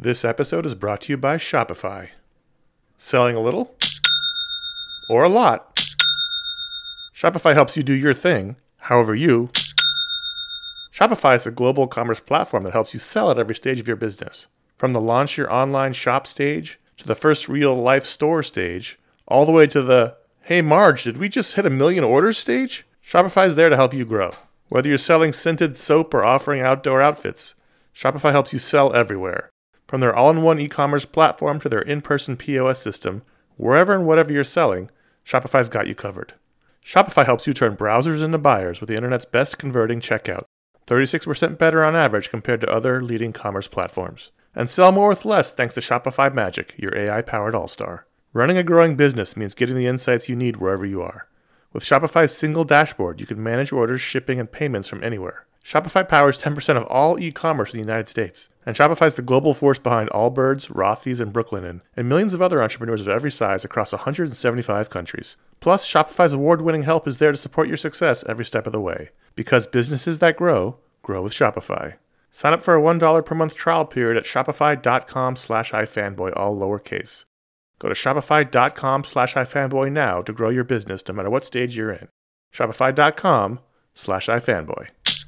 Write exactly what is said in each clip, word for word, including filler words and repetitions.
This episode is brought to you by Shopify. Selling a little? Or a lot? Shopify helps you do your thing, however you. Shopify is a global commerce platform that helps you sell at every stage of your business. From the launch your online shop stage, to the first real-life store stage, all the way to the, hey Marge, did we just hit a million orders stage? Shopify is there to help you grow. Whether you're selling scented soap or offering outdoor outfits, Shopify helps you sell everywhere. From their all-in-one e-commerce platform to their in-person P O S system, wherever and whatever you're selling, Shopify's got you covered. Shopify helps you turn browsers into buyers with the internet's best converting checkout, thirty-six percent better on average compared to other leading commerce platforms. And sell more with less thanks to Shopify Magic, your A I-powered all-star. Running a growing business means getting the insights you need wherever you are. With Shopify's single dashboard, you can manage orders, shipping, and payments from anywhere. Shopify powers ten percent of all e-commerce in the United States. And Shopify's the global force behind Allbirds, Rothy's, and Brooklinen, and millions of other entrepreneurs of every size across one hundred seventy-five countries. Plus, Shopify's award-winning help is there to support your success every step of the way. Because businesses that grow, grow with Shopify. Sign up for a one dollar per month trial period at shopify.com slash ifanboy, all lowercase. Go to shopify.com slash ifanboy now to grow your business no matter what stage you're in. Shopify.com slash ifanboy.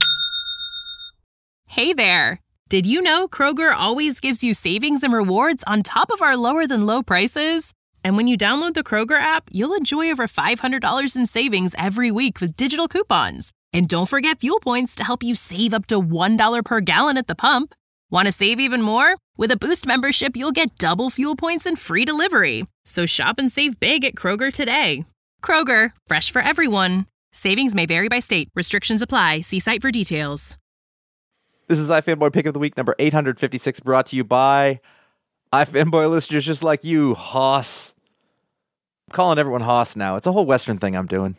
Hey there! Did you know Kroger always gives you savings and rewards on top of our lower-than-low prices? And when you download the Kroger app, you'll enjoy over five hundred dollars in savings every week with digital coupons. And don't forget fuel points to help you save up to one dollar per gallon at the pump. Want to save even more? With a Boost membership, you'll get double fuel points and free delivery. So shop and save big at Kroger today. Kroger, fresh for everyone. Savings may vary by state. Restrictions apply. See site for details. This is iFanboy Pick of the Week, number eight hundred fifty-six, brought to you by iFanboy listeners just like you, Hoss. I'm calling everyone Hoss now. It's a whole Western thing I'm doing.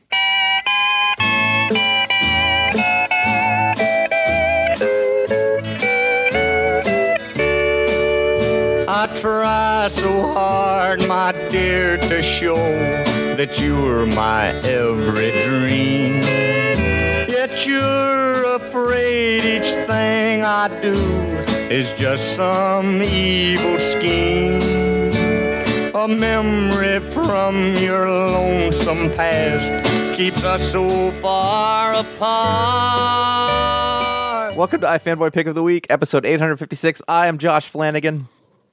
I try so hard, my dear, to show that you're my every dream. Yet you're afraid each thing I do is just some evil scheme. A memory from your lonesome past keeps us so far apart. Welcome to iFanboy Pick of the Week, episode eight hundred fifty-six. I am Josh Flanagan.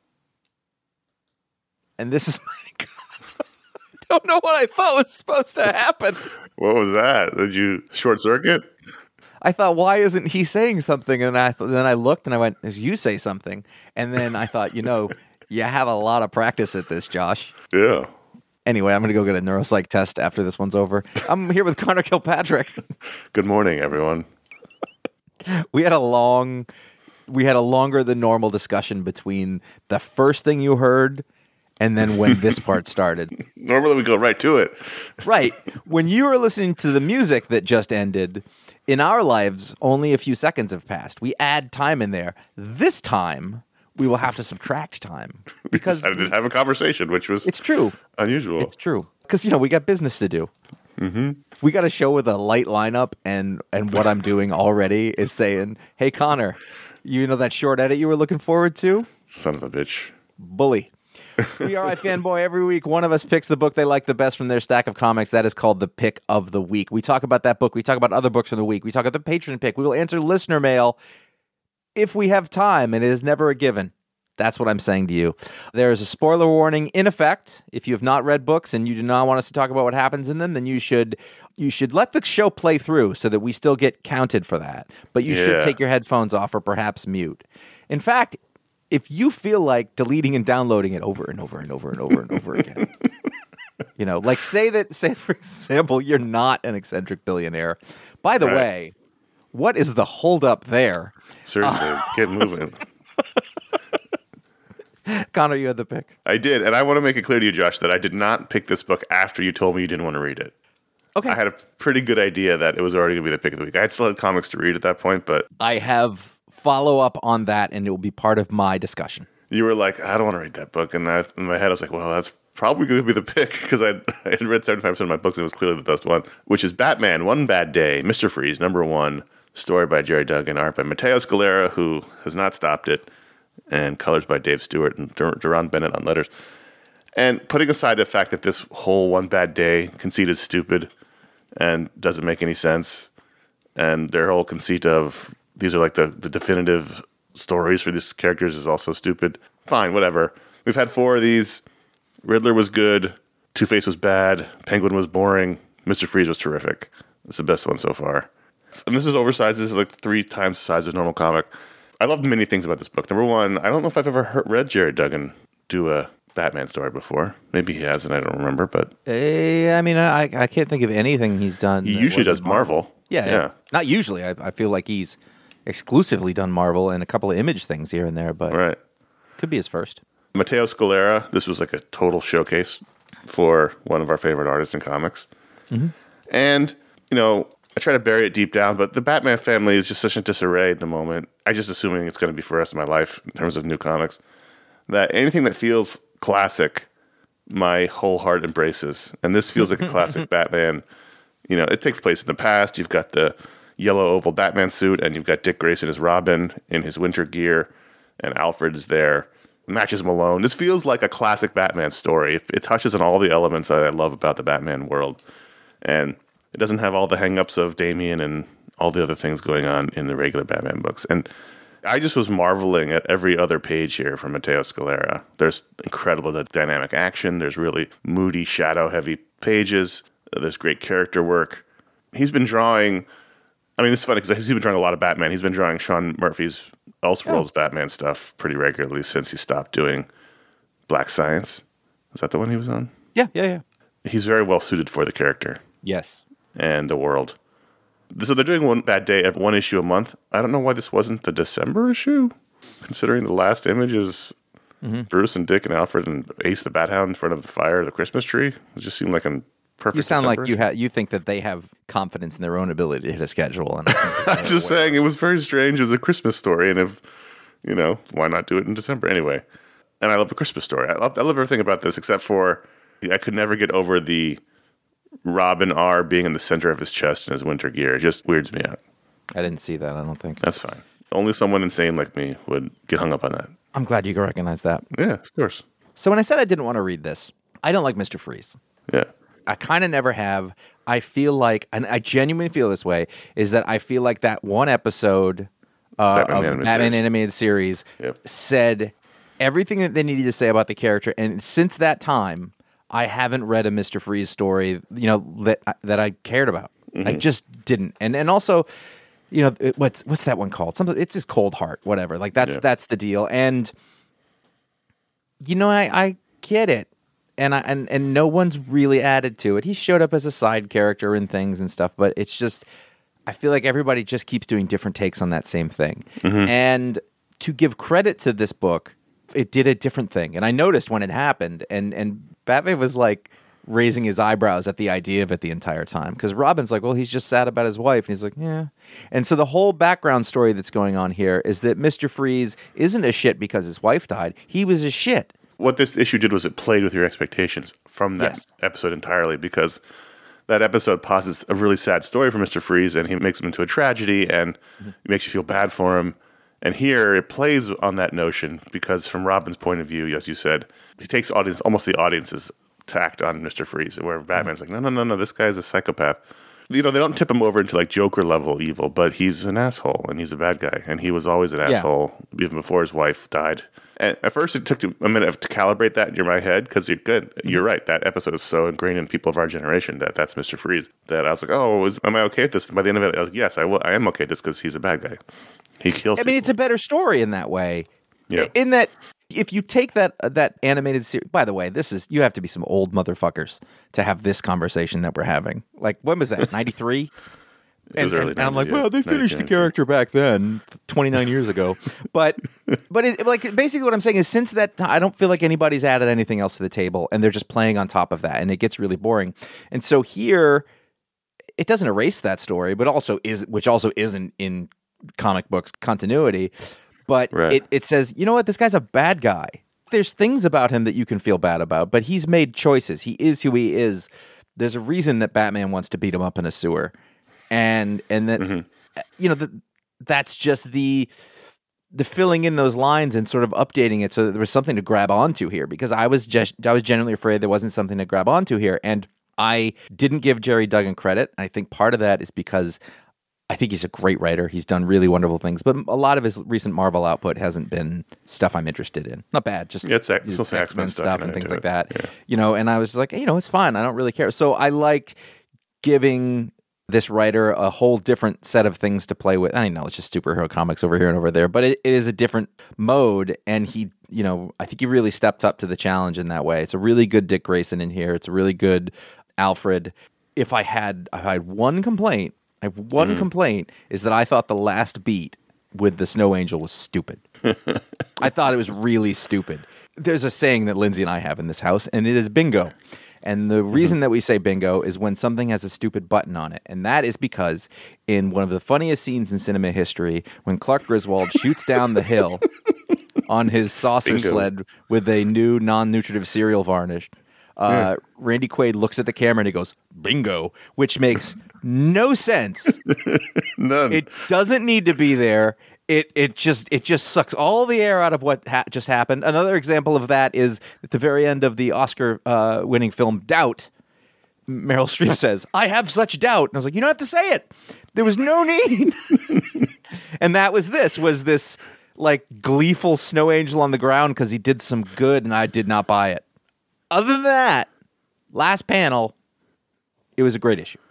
And this is my... I don't know what I thought was supposed to happen. What was that? Did you short circuit? I thought, why isn't he saying something? And I th- then I looked and I went, you say something. And then I thought, you know, you have a lot of practice at this, Josh. Yeah. Anyway, I'm going to go get a neuropsych test after this one's over. I'm here with Connor Kilpatrick. Good morning, everyone. We had a long, we had a longer than normal discussion between the first thing you heard and then when this part started. Normally we go right to it. Right. When you were listening to the music that just ended, in our lives, only a few seconds have passed. We add time in there. This time, we will have to subtract time. Because I did have a conversation, which was it's true. unusual. It's true. Because, you know, we got business to do. Mm-hmm. We got a show with a light lineup, and, and what I'm doing already is saying, hey, Connor, you know that short edit you were looking forward to? Son of a bitch. Bully. We are iFanboy. Every week, one of us picks the book they like the best from their stack of comics. That is called the Pick of the Week. We talk about that book. We talk about other books from the week. We talk about the patron pick. We will answer listener mail if we have time, and it is never a given. That's what I'm saying to you. There is a spoiler warning in effect. If you have not read books and you do not want us to talk about what happens in them, then you should you should let the show play through so that we still get counted for that. But you yeah. should take your headphones off or perhaps mute. In fact, if you feel like deleting and downloading it over and over and over and over and over again, you know, like say that, say for example, you're not an eccentric billionaire. By the right. way, what is the holdup there? Seriously, uh, get moving. Connor, you had the pick. I did, and I want to make it clear to you, Josh, that I did not pick this book after you told me you didn't want to read it. Okay. I had a pretty good idea that it was already going to be the pick of the week. I had still had comics to read at that point, but... I have follow up on that, and it will be part of my discussion. You were like, I don't want to read that book. And that, in my head, I was like, well, that's probably going to be the pick because I had read seventy-five percent of my books and it was clearly the best one, which is Batman, One Bad Day, Mister Freeze, number one, story by Jerry Duggan, art by Matteo Scalera, who has not stopped it. and colors by Dave Stewart and Dur- Duran Bennett on letters. And putting aside the fact that this whole One Bad Day conceit is stupid and doesn't make any sense, and their whole conceit of these are like the, the definitive stories for these characters is also stupid. Fine, whatever. We've had four of these. Riddler was good. Two-Face was bad. Penguin was boring. Mister Freeze was terrific. It's the best one so far. And this is oversized. This is like three times the size of a normal comic. I love many things about this book. Number one, I don't know if I've ever heard, read Jerry Duggan do a Batman story before. Maybe he has, and I don't remember. But Uh, I mean, I I can't think of anything he's done. he that usually does wasn't Marvel. Yeah, yeah, yeah. Not usually. I, I feel like he's exclusively done Marvel and a couple of Image things here and there, but Right. could be his first. Matteo Scalera, this was like a total showcase for one of our favorite artists in comics. Mm-hmm. And, you know, I try to bury it deep down, but the Batman family is just such a disarray at the moment. I just assuming it's going to be for the rest of my life in terms of new comics, that anything that feels classic, my whole heart embraces. And this feels like a classic Batman. You know, it takes place in the past. You've got the yellow oval Batman suit, and you've got Dick Grayson as Robin in his winter gear, and Alfred is there. Matches Malone. This feels like a classic Batman story. It, it touches on all the elements that I love about the Batman world. And it doesn't have all the hang-ups of Damian and all the other things going on in the regular Batman books. And I just was marveling at every other page here from Matteo Scalera. There's incredible dynamic action. There's really moody, shadow-heavy pages. There's great character work. He's been drawing... I mean, it's funny because he's been drawing a lot of Batman. He's been drawing Sean Murphy's Elseworlds oh. Batman stuff pretty regularly since he stopped doing Black Science. Was that the one he was on? Yeah, yeah, yeah. He's very well suited for the character. Yes. And the world. So they're doing One Bad Day, one issue a month. I don't know why this wasn't the December issue, considering the last image is mm-hmm. Bruce and Dick and Alfred and Ace the Bat Hound in front of the fire, the Christmas tree. It just seemed like a perfect You sound December like you ha- you think that they have confidence in their own ability to hit a schedule. And I'm just away. saying it was very strange as a Christmas story, and if, you know, why not do it in December anyway? And I love the Christmas story. I love, I love everything about this, except for I could never get over the Robin R being in the center of his chest in his winter gear. It just weirds me out. I didn't see that, I don't think. That's fine. Only someone insane like me would get hung up on that. I'm glad you can recognize that. Yeah, of course. So when I said I didn't want to read this, I don't like Mister Freeze. Yeah. I kind of never have. I feel like, and I genuinely feel this way, is that I feel like that one episode uh, Batman of animated Batman series. animated series Yep. said everything that they needed to say about the character, and since that time, I haven't read a Mister Freeze story, you know, that that I cared about. Mm-hmm. I just didn't, and and also, you know, it, what's what's that one called? Something. It's just Cold Heart, whatever. Like that's yeah. that's the deal, and you know, I I get it. And I and, and no one's really added to it. He showed up as a side character and things and stuff, but it's just I feel like everybody just keeps doing different takes on that same thing. Mm-hmm. And to give credit to this book, it did a different thing. And I noticed when it happened, and and Batman was like raising his eyebrows at the idea of it the entire time. Because Robin's like, well, he's just sad about his wife. And he's like, yeah. And so the whole background story that's going on here is that Mister Freeze isn't a shit because his wife died. He was a shit. What this issue did was it played with your expectations from that yes. episode entirely, because that episode posits a really sad story for Mister Freeze, and he makes him into a tragedy, and mm-hmm. it makes you feel bad for him. And here it plays on that notion, because from Robin's point of view, as you said, he takes audience almost the audience's tact on Mister Freeze, where Batman's mm-hmm. like, no, no, no, no, this guy's a psychopath. You know, they don't tip him over into like Joker level evil, but he's an asshole and he's a bad guy, and he was always an yeah. asshole even before his wife died. And at first, it took a minute to calibrate that in my head, because you're good. Mm-hmm. You're right. That episode is so ingrained in people of our generation that that's Mister Freeze. That I was like, oh, is, am I okay with this? By the end of it, I was like, yes, I, will, I am okay with this because he's a bad guy. He kills. I mean, people. It's a better story in that way. Yeah. In that, if you take that uh, that animated series, by the way, this is you have to be some old motherfuckers to have this conversation that we're having. Like, when was that? ninety-three It was and, early and, and I'm like, yeah. well, they finished the character back then, twenty-nine years ago. But, but it, like, basically what I'm saying is, since that time, I don't feel like anybody's added anything else to the table, and they're just playing on top of that, and it gets really boring. And so here, it doesn't erase that story, but also is, which also isn't in comic books continuity. But right. it, it says, you know what, this guy's a bad guy. There's things about him that you can feel bad about, but he's made choices. He is who he is. There's a reason that Batman wants to beat him up in a sewer. And and that, mm-hmm. you know, the, that's just the the filling in those lines and sort of updating it so that there was something to grab onto here, because I was just I was genuinely afraid there wasn't something to grab onto here, and I didn't give Jerry Duggan credit. I think part of that is because I think he's a great writer. He's done really wonderful things, but a lot of his recent Marvel output hasn't been stuff I'm interested in. Not bad, just yeah, it's X- his X-Men X-Men stuff, stuff you and know, things do like it. that. Yeah. You know, and I was like, hey, you know, it's fine. I don't really care. So I like giving this writer a whole different set of things to play with. I know it's just superhero comics over here and over there, but it, it is a different mode. And he, you know, I think he really stepped up to the challenge in that way. It's a really good Dick Grayson in here. It's a really good Alfred. If I had, if I had one complaint, I have one mm-hmm. complaint is that I thought the last beat with the Snow Angel was stupid. I thought it was really stupid. There's a saying that Lindsay and I have in this house, and it is bingo. And the reason that we say bingo is when something has a stupid button on it. And that is because in one of the funniest scenes in cinema history, when Clark Griswold shoots down the hill on his saucer Bingo. sled with a new non-nutritive cereal varnish, uh, yeah. Randy Quaid looks at the camera and he goes, bingo, which makes no sense. None. It doesn't need to be there. It it just it just sucks all the air out of what ha- just happened. Another example of that is at the very end of the Oscar-winning uh, film Doubt. Meryl Streep says, "I have such doubt," and I was like, "You don't have to say it. There was no need." And that was this was this like gleeful snow angel on the ground because he did some good, and I did not buy it. Other than that, last panel, it was a great issue.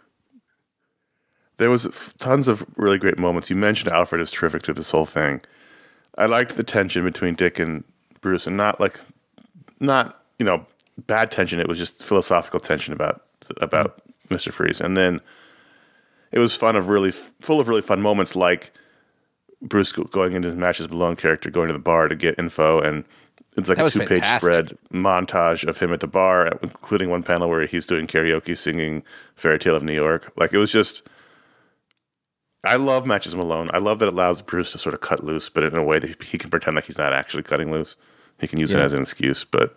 There was tons of really great moments. You mentioned Alfred is terrific to this whole thing. I liked the tension between Dick and Bruce, and not like, not you know, bad tension. It was just philosophical tension about about mm-hmm. Mister Freeze. And then it was fun of really full of really fun moments, like Bruce going into his Matches Malone character, going to the bar to get info, and it's like a two page spread montage of him at the bar, including one panel where he's doing karaoke, singing "Fairy Tale of New York." Like it was just. I love Matches Malone. I love that it allows Bruce to sort of cut loose, but in a way that he can pretend like he's not actually cutting loose. He can use yeah. it as an excuse. But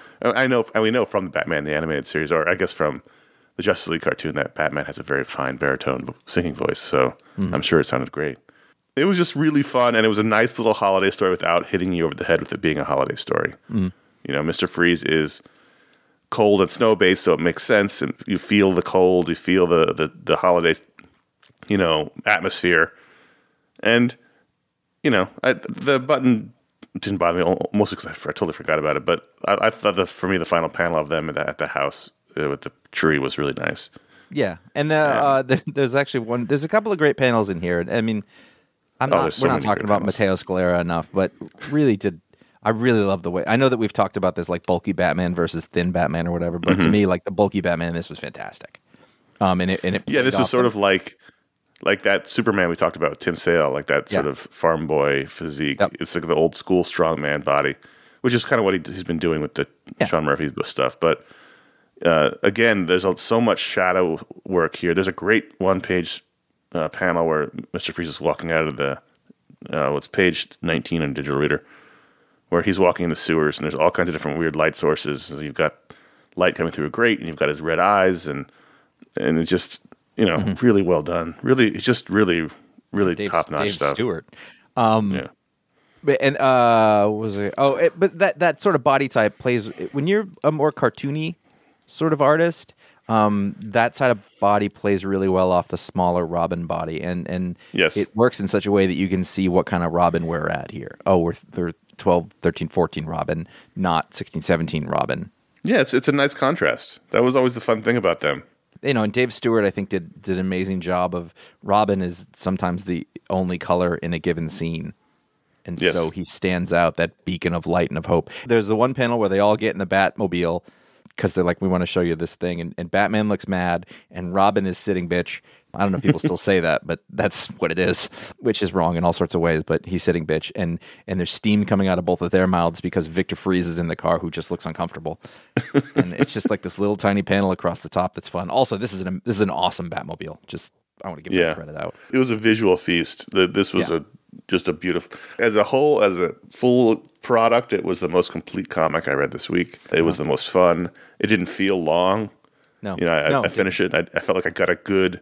I know, and we know from the Batman the animated series, or I guess from the Justice League cartoon, that Batman has a very fine baritone singing voice. So mm-hmm. I'm sure it sounded great. It was just really fun, and it was a nice little holiday story without hitting you over the head with it being a holiday story. Mm-hmm. You know, Mister Freeze is cold and snow based, so it makes sense, and you feel the cold, you feel the the, the holiday. You know, atmosphere. And, you know, I, the button didn't bother me, mostly because I, I totally forgot about it. But I, I thought, the, for me, the final panel of them at the, at the house uh, with the tree was really nice. Yeah. And the, uh, the, there's actually one, there's a couple of great panels in here. I mean, I'm oh, not, so we're not talking about panels. Matteo Scalera enough, but really did, I really love the way, I know that we've talked about this, like bulky Batman versus thin Batman or whatever, but mm-hmm. to me, like the bulky Batman in this was fantastic. Um, and it, and it yeah, this awesome. is sort of like, Like that Superman we talked about with Tim Sale, like that sort yeah. of farm boy physique. Yep. It's like the old school strongman body, which is kind of what he, he's been doing with the yeah. Sean Murphy stuff. But uh, again, there's a, so much shadow work here. There's a great one-page uh, panel where Mister Freeze is walking out of the, uh, what's page nineteen on Digital Reader, where he's walking in the sewers, and there's all kinds of different weird light sources. So you've got light coming through a grate, and you've got his red eyes, and and it's just... You know, mm-hmm. really well done. Really, it's just really, really Dave, top notch Dave stuff. Stewart, um, yeah. But, and uh, what was it? Oh, it, but that that sort of body type plays when you're a more cartoony sort of artist. Um, that side of body plays really well off the smaller Robin body, and and yes. it works in such a way that you can see what kind of Robin we're at here. Oh, we're they're twelve, thirteen, fourteen Robin, not sixteen, seventeen Robin. Yeah, it's it's a nice contrast. That was always the fun thing about them. You know, and Dave Stewart, I think, did did an amazing job of Robin is sometimes the only color in a given scene. And yes. so he stands out, that beacon of light and of hope. There's the one panel where they all get in the Batmobile because they're like, we want to show you this thing. And, and Batman looks mad, and Robin is sitting bitch. I don't know if people still say that, but that's what it is, which is wrong in all sorts of ways. But he's sitting bitch, and and there's steam coming out of both of their mouths because Victor Freeze is in the car, who just looks uncomfortable. And it's just like this little tiny panel across the top that's fun. Also, this is an this is an awesome Batmobile. Just I want to give yeah. that credit out. It was a visual feast. This was yeah. a just a beautiful, as a whole, as a full product. It was the most complete comic I read this week. It was the most fun. It didn't feel long. No, you know, I, no. I finished it. And I, I felt like I got a good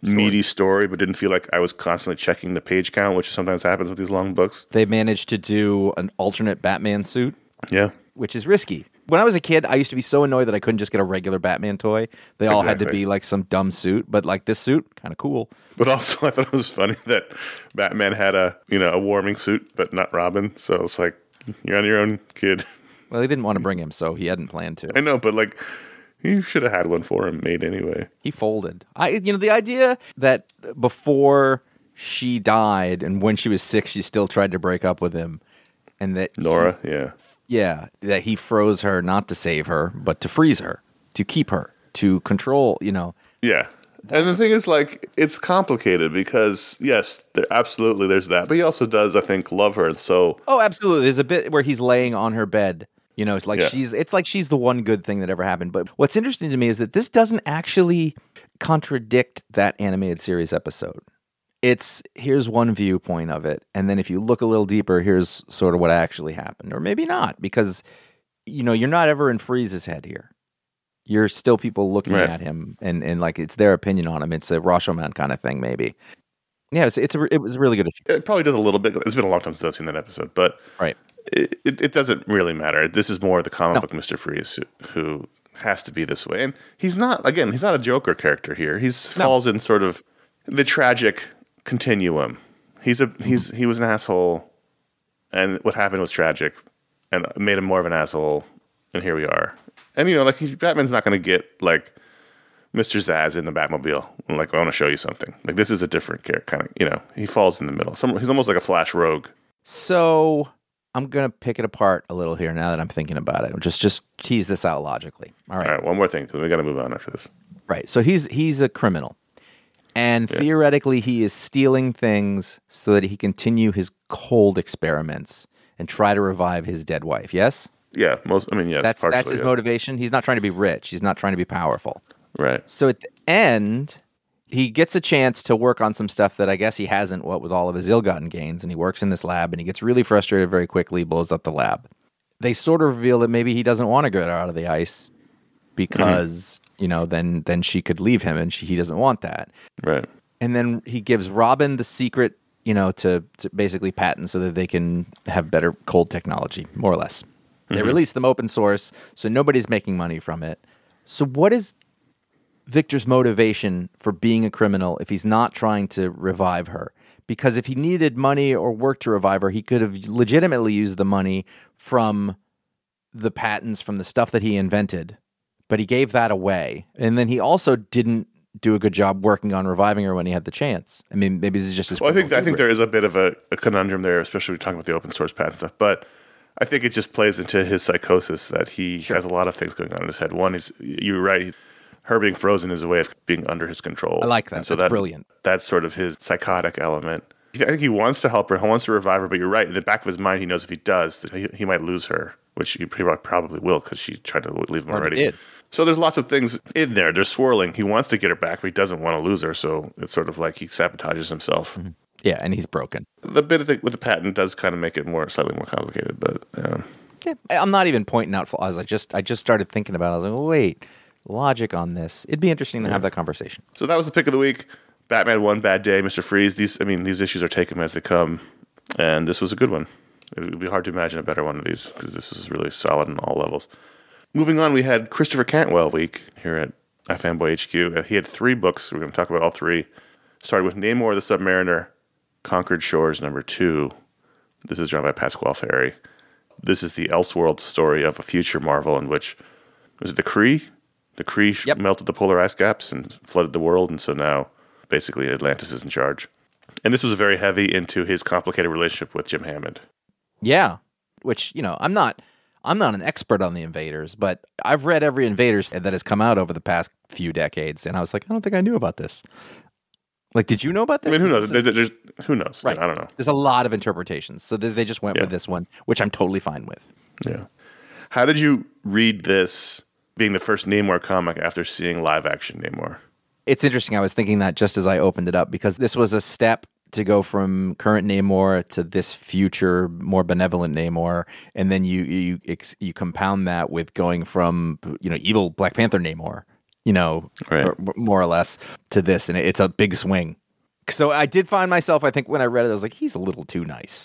meaty story, but didn't feel like I was constantly checking the page count, which sometimes happens with these long books. They managed to do an alternate Batman suit, Yeah. which is risky. When I was a kid, I used to be so annoyed that I couldn't just get a regular Batman toy. They all had to Exactly. be like some dumb suit, but like this suit, kind of cool. But also, I thought it was funny that Batman had a, you know, a warming suit, but not Robin. So it's like, you're on your own, kid. Well, they didn't want to bring him, so he hadn't planned to. I know, but like, you should have had one for him made anyway. He folded. I, you know, the idea that before she died and when she was sick, she still tried to break up with him, and that Nora, he, yeah. yeah, that he froze her not to save her, but to freeze her, to keep her, to control. You know, Yeah. And the thing is, like, it's complicated because, yes, there, absolutely there's that. But he also does, I think, love her. So, oh, absolutely. There's a bit where he's laying on her bed. You know, it's like Yeah. she's it's like she's the one good thing that ever happened. But what's interesting to me is that this doesn't actually contradict that animated series episode. It's here's one viewpoint of it, and then if you look a little deeper, here's sort of what actually happened, or maybe not, because you know you're not ever in Freeze's head here. You're still people looking Right. at him, and, and like it's their opinion on him. It's a Rashomon kind of thing, maybe. Yeah, it's, it's a, it was a really good issue. it probably does a little bit. It's been a long time since I've seen that episode, but Right. it, it, it doesn't really matter. This is more the comic No. book Mister Freeze who, who has to be this way. And he's not, again, he's not a Joker character here. He No. falls in sort of the tragic continuum. He's a he's he was an asshole, and what happened was tragic, and made him more of an asshole. And here we are. And you know, like he's, Batman's not going to get like Mister Zsasz in the Batmobile. And, like I want to show you something. Like this is a different character, kind of. You know, he falls in the middle. Some, he's almost like a Flash rogue. So I'm gonna pick it apart a little here now that I'm thinking about it. Just just tease this out logically. All right. All right, one more thing because we got to move on after this. Right. So he's he's a criminal. And theoretically he is stealing things so that he continue his cold experiments and try to revive his dead wife. Yes? Yeah, most. I mean, yes, That's partially, that's his yeah. motivation. He's not trying to be rich. He's not trying to be powerful. Right. So at the end, he gets a chance to work on some stuff that I guess he hasn't, what with all of his ill-gotten gains, and he works in this lab and he gets really frustrated very quickly, blows up the lab. They sort of reveal that maybe he doesn't want to get her out of the ice because, you know, then then she could leave him and she, he doesn't want that. Right. And then he gives Robin the secret, you know, to, to basically patent so that they can have better cold technology, more or less. They release them open source, so nobody's making money from it. So what is Victor's motivation for being a criminal if he's not trying to revive her? Because if he needed money or work to revive her, he could have legitimately used the money from the patents, from the stuff that he invented. But he gave that away. And then he also didn't do a good job working on reviving her when he had the chance. I mean, maybe this is just his Well, I think criminal I think hubris. there is a bit of a, a conundrum there, especially when we're talking about the open source patent stuff. But I think it just plays into his psychosis that he has a lot of things going on in his head. One is you're right. Her being frozen is a way of being under his control. I like that. And so That's that, brilliant. That's sort of his psychotic element. I think he wants to help her. He wants to revive her. But you're right. In the back of his mind, he knows if he does, that he, he might lose her, which he probably will because she tried to leave him Already already. did. So there's lots of things in there. They're swirling. He wants to get her back, but he doesn't want to lose her. So it's sort of like he sabotages himself. Yeah, and he's broken. The bit of the, with the patent does kind of make it more slightly more complicated, but um, Yeah, I'm not even pointing out flaws. I just I just started thinking about it. I was like, oh, wait, logic on this. It'd be interesting to have that conversation. so that was the pick of the week. Batman One Bad Day, Mister Freeze. These, I mean, these issues are taken as they come, and this was a good one. It would be hard to imagine a better one of these because this is really solid on all levels. Moving on, we had Christopher Cantwell week here at iFanboy H Q. Uh, He had three books. We're going to talk about all three. Started with Namor the Submariner, Conquered Shores number two. This is drawn by Pasquale Ferry. This is the Elseworld story of a future Marvel in which, was it the Kree? The Kree sh- Yep. melted the polar ice caps and flooded the world, and so now basically Atlantis is in charge. And this was very heavy into his complicated relationship with Jim Hammond. Yeah, which, you know, I'm not I'm not an expert on the Invaders, but I've read every Invaders that has come out over the past few decades, and I was like, I don't think I knew about this. Like, did you know about I this? mean, who This knows? is a- There- there's, who knows? Right. I don't know. There's a lot of interpretations, so they they just went Yeah. with this one, which I'm totally fine with. Yeah. How did you read this being the first Namor comic after seeing live action Namor? It's interesting. I was thinking that just as I opened it up, because this was a step to go from current Namor to this future, more benevolent Namor, and then you you ex- you compound that with going from, you know, evil Black Panther Namor you know, Right. or, more or less to this, and it's a big swing. So I did find myself, I think, when I read it, I was like, he's a little too nice.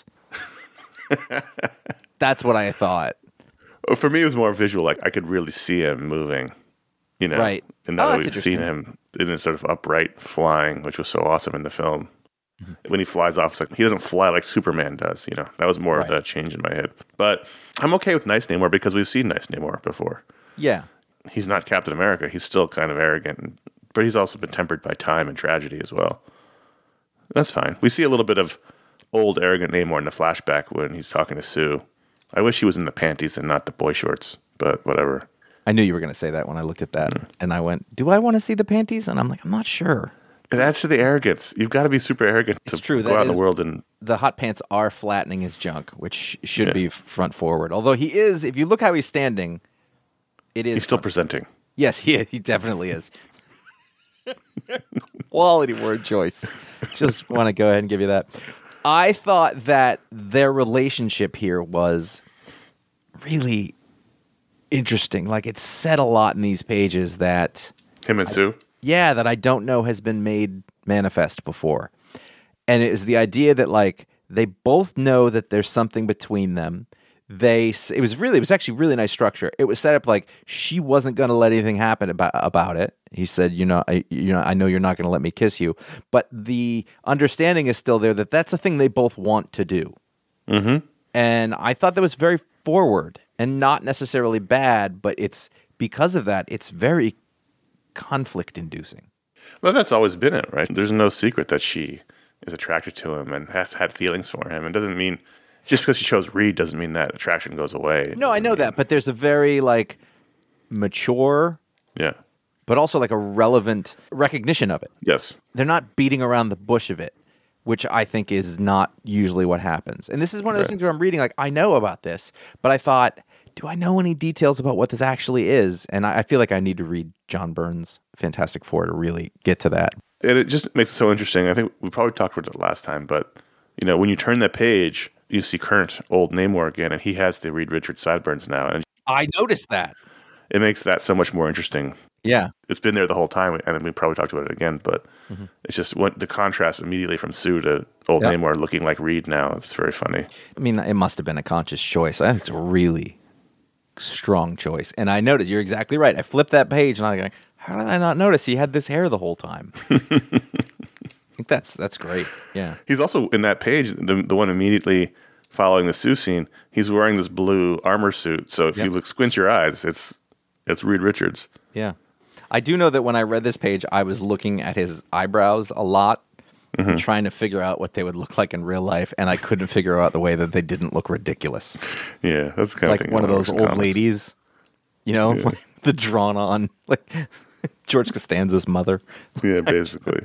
That's what I thought. For me, it was more visual. Like I could really see him moving, you know. Right. And now Oh, that that's we've seen him in a sort of upright flying, which was so awesome in the film. Mm-hmm. When he flies off, it's like he doesn't fly like Superman does. You know, that was more Right. of the change in my head. But I'm okay with Nice Namor because we've seen Nice Namor before. Yeah. He's not Captain America. He's still kind of arrogant, but he's also been tempered by time and tragedy as well. That's fine. We see a little bit of old arrogant Namor in the flashback when he's talking to Sue. I wish he was in the panties and not the boy shorts, but whatever. I knew you were going to say that when I looked at that. Mm. And I went, do I want to see the panties? And I'm like, I'm not sure. It adds to the arrogance. You've got to be super arrogant It's to true. go That out in is- the world and... The hot pants are flattening his junk, which should Yeah. be front forward. Although he is, if you look how he's standing, it is. He's still front- presenting. Yes, he he definitely is. Quality word choice. Just want to go ahead and give you that. I thought that their relationship here was really interesting. Like it's said a lot in these pages that, Him and Sue? yeah, that I don't know has been made manifest before. And it is the idea that like they both know that there's something between them. They it was really it was actually really nice structure. It was set up like she wasn't going to let anything happen about about it. He said, you know, I, you know, I know you're not going to let me kiss you, but the understanding is still there that that's the thing they both want to do. Mm-hmm. And I thought that was very forward and not necessarily bad, but it's because of that, it's very conflict inducing. Well, that's always been it, right? There's no secret that she is attracted to him and has had feelings for him. It doesn't mean... Just because she chose Reed doesn't mean that attraction goes away. It No, I doesn't know mean- that, but there's a very like mature, Yeah. but also like a relevant recognition of it. Yes. They're not beating around the bush of it, which I think is not usually what happens. And this is one of those Right. things where I'm reading, like, I know about this, but I thought, do I know any details about what this actually is? And I, I feel like I need to read John Byrne's Fantastic Four to really get to that. And it just makes it so interesting. I think we probably talked about it last time, but, you know, when you turn that page, you see current old Namor again, and he has the Reed Richards sideburns now. And I noticed that. it makes that so much more interesting. Yeah. It's been there the whole time, and then we probably talked about it again, but mm-hmm. it's just what the contrast immediately from Sue to old Yep. Namor looking like Reed now. It's very funny. I mean, it must have been a conscious choice. I think it's a really strong choice. And I noticed, you're exactly right. I flipped that page, and I'm like, how did I not notice he had this hair the whole time? I think that's that's great. Yeah. He's also in that page, the the one immediately following the Sue scene. He's wearing this blue armor suit. So if Yep. you look, squint your eyes, it's it's Reed Richards. Yeah. I do know that when I read this page, I was looking at his eyebrows a lot, Mm-hmm. trying to figure out what they would look like in real life, and I couldn't figure out the way that they didn't look ridiculous. Yeah, that's the kind Like of thing. one of that those works in old comics. ladies, you know, Yeah. like the drawn on, like George Costanza's mother. Yeah, basically.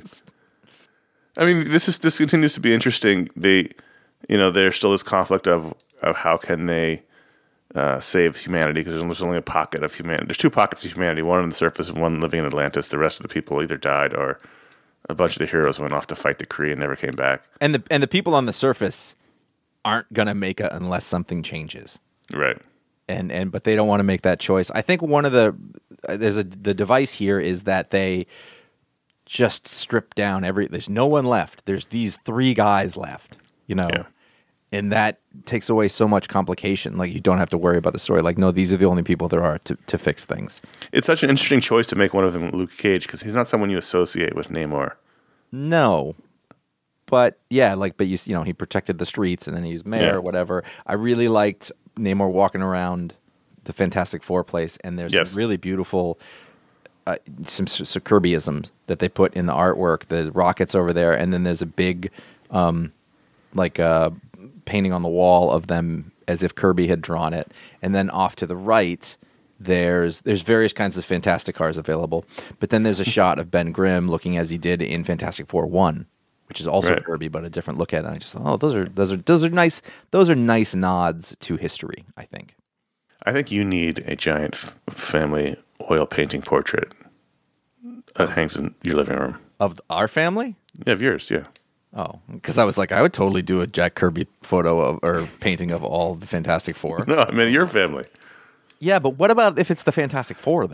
I mean, this is this continues to be interesting. They, you know, there's still this conflict of of how can they uh, save humanity because there's only a pocket of humanity. There's two pockets of humanity: one on the surface and one living in Atlantis. The rest of the people either died or a bunch of the heroes went off to fight the Kree and never came back. And the and the people on the surface aren't gonna make it unless something changes. Right. And and but they don't want to make that choice. I think one of the there's a the device here is that they just strip down every. There's no one left. There's these three guys left. You know, Yeah. and that takes away so much complication. Like you don't have to worry about the story. Like no, these are the only people there are to to fix things. It's such an interesting choice to make one of them Luke Cage because he's not someone you associate with Namor. No. But yeah, like, but you, you know, he protected the streets and then he's mayor Yeah. or whatever. I really liked Namor walking around the Fantastic Four place, and there's Yes. some really beautiful, uh, some s- s- Kirbyisms that they put in the artwork. The rockets over there, and then there's a big, um, like, uh, painting on the wall of them as if Kirby had drawn it. And then off to the right, there's there's various kinds of Fantastic cars available. But then there's a shot of Ben Grimm looking as he did in Fantastic Four one, which is also Right. Kirby, but a different look at it. And I just thought, oh, those are those are those are nice those are nice nods to history, I think. I think you need a giant f- family oil painting portrait that hangs in your living room. Of our family? Yeah, of yours, yeah. Oh, because I was like, I would totally do a Jack Kirby photo of, or painting of all the Fantastic Four. No, I mean your family. Yeah, but what about if it's the Fantastic Four, though?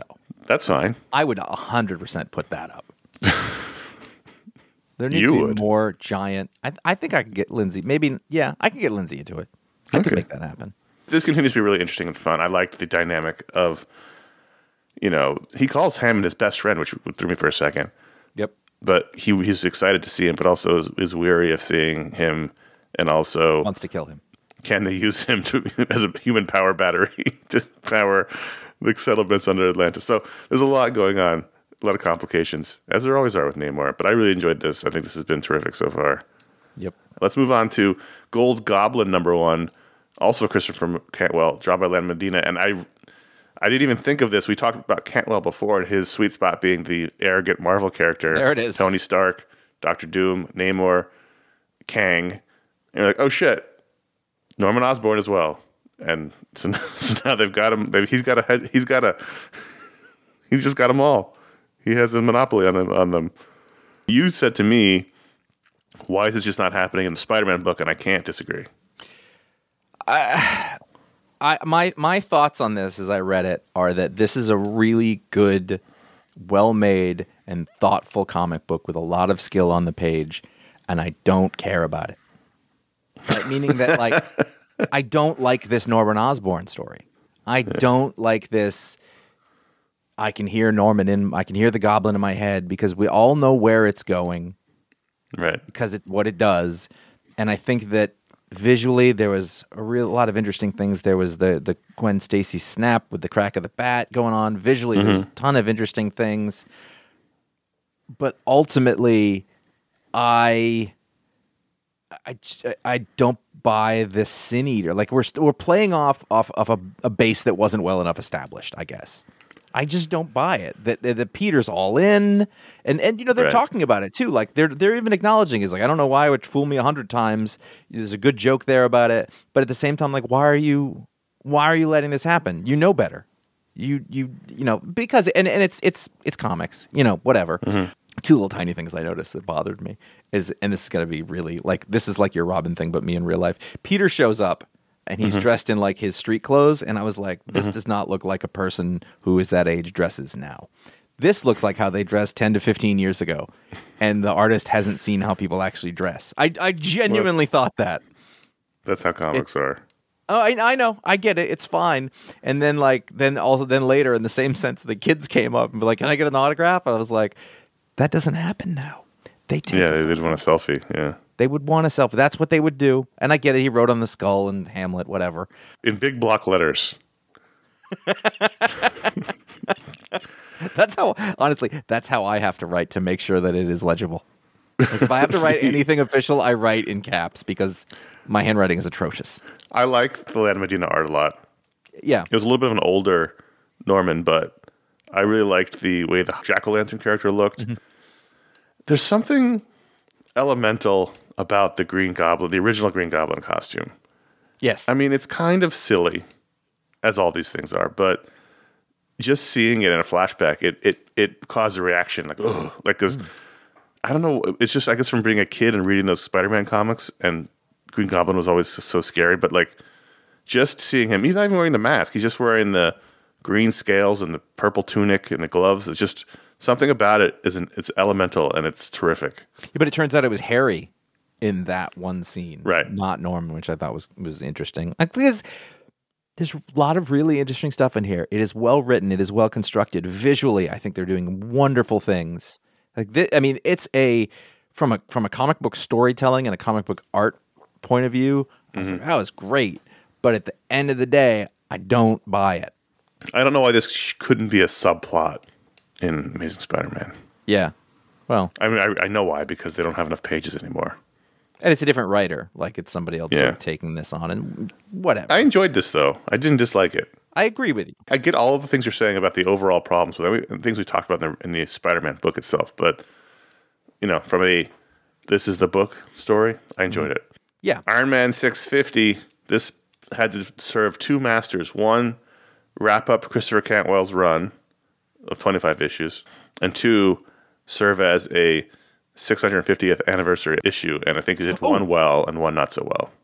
That's fine. I would one hundred percent put that up. There needs You to be would. more giant. I, I think I could get Lindsay. Maybe, yeah, I could get Lindsay into it. I Okay. could make that happen. This continues to be really interesting and fun. I liked the dynamic of, you know, he calls Hammond his best friend, which threw me for a second. Yep. But he he's excited to see him, but also is, is weary of seeing him, and also Wants to kill him. can they use him to as a human power battery to power the settlements under Atlantis? So there's a lot going on, a lot of complications, as there always are with Namor. But I really enjoyed this. I think this has been terrific so far. Yep. Let's move on to Gold Goblin number one, also Christopher Cantwell, drawn by Len Medina. And I I didn't even think of this. We talked about Cantwell before, and his sweet spot being the arrogant Marvel character. There it is. Tony Stark, Doctor Doom, Namor, Kang. And you're like, oh shit, Norman Osborn as well. And so, so now they've got him. They've, he's got a head. He's got a. He's just got them all. He has a monopoly on them. On them. You said to me, "Why is this just not happening in the Spider-Man book?" And I can't disagree. I my my thoughts on this as I read it are that this is a really good, well-made and thoughtful comic book with a lot of skill on the page, and I don't care about it. Right? Meaning that, like, I don't like this Norman Osborn story. I don't like this. I can hear Norman in. I can hear the Goblin in my head because we all know where it's going. Right. Because it's what it does, and I think that visually there was a real lot of interesting things. There was the the Gwen Stacy snap with the crack of the bat going on. Visually, mm-hmm. There's a ton of interesting things, but ultimately, I I I don't buy this Sin Eater. Like we're we're playing off off of a, a base that wasn't well enough established, I guess. I just don't buy it. That the, the Peter's all in, and and you know they're right. talking about it too. Like they're they're even acknowledging is like I don't know why it would fool me a hundred times. There's a good joke there about it, but at the same time, like why are you why are you letting this happen? You know better. You you you know because and, and it's it's it's comics. You know whatever. Mm-hmm. Two little tiny things I noticed that bothered me is, and this is going to be really like this is like your Robin thing, but me in real life. Peter shows up. And he's mm-hmm. dressed in like his street clothes. And I was like, this mm-hmm. does not look like a person who is that age dresses now. This looks like how they dressed ten to fifteen years ago. And the artist hasn't seen how people actually dress. I, I genuinely well, thought that. That's how comics it's, are. Oh, I, I know. I get it. It's fine. And then like, then also then later in the same sense, the kids came up and were like, can I get an autograph? And I was like, that doesn't happen now. They take Yeah, they did want a selfie. Yeah. They would want a selfie. That's what they would do. And I get it. He wrote on the skull and Hamlet, whatever. In big block letters. That's how, honestly, that's how I have to write to make sure that it is legible. Like if I have to write anything official, I write in caps because my handwriting is atrocious. I like the Len Medina art a lot. Yeah. It was a little bit of an older Norman, but I really liked the way the Jack-o'-lantern character looked. Mm-hmm. There's something elemental about the Green Goblin, the original Green Goblin costume. Yes. I mean, it's kind of silly, as all these things are, but just seeing it in a flashback, it it it caused a reaction, like, ugh, like this. Mm. I don't know. It's just, I guess, from being a kid and reading those Spider-Man comics, and Green Goblin was always so scary, but like, just seeing him, he's not even wearing the mask. He's just wearing the green scales and the purple tunic and the gloves. It's just something about it isn't. It's elemental and it's terrific. Yeah, but it turns out it was Harry in that one scene, right? Not Norman, which I thought was was interesting. Like there's there's a lot of really interesting stuff in here. It is well written. It is well constructed. Visually, I think they're doing wonderful things. Like this, I mean, it's a from a from a comic book storytelling and a comic book art point of view. I was mm-hmm. like, that was great. But at the end of the day, I don't buy it. I don't know why this couldn't be a subplot in Amazing Spider-Man. Yeah. Well, I mean, I, I know why, because they don't have enough pages anymore. And it's a different writer. Like, it's somebody else yeah. sort of taking this on, and whatever. I enjoyed this, though. I didn't dislike it. I agree with you. I get all of the things you're saying about the overall problems with it, things we talked about in the, in the Spider-Man book itself. But, you know, from a this is the book story, I enjoyed it. Yeah. Iron Man six fifty, this had to serve two masters. One, wrap up Christopher Cantwell's run of twenty-five issues, and two, serve as a six hundred fiftieth anniversary issue. And I think it did oh. one well and one not so well.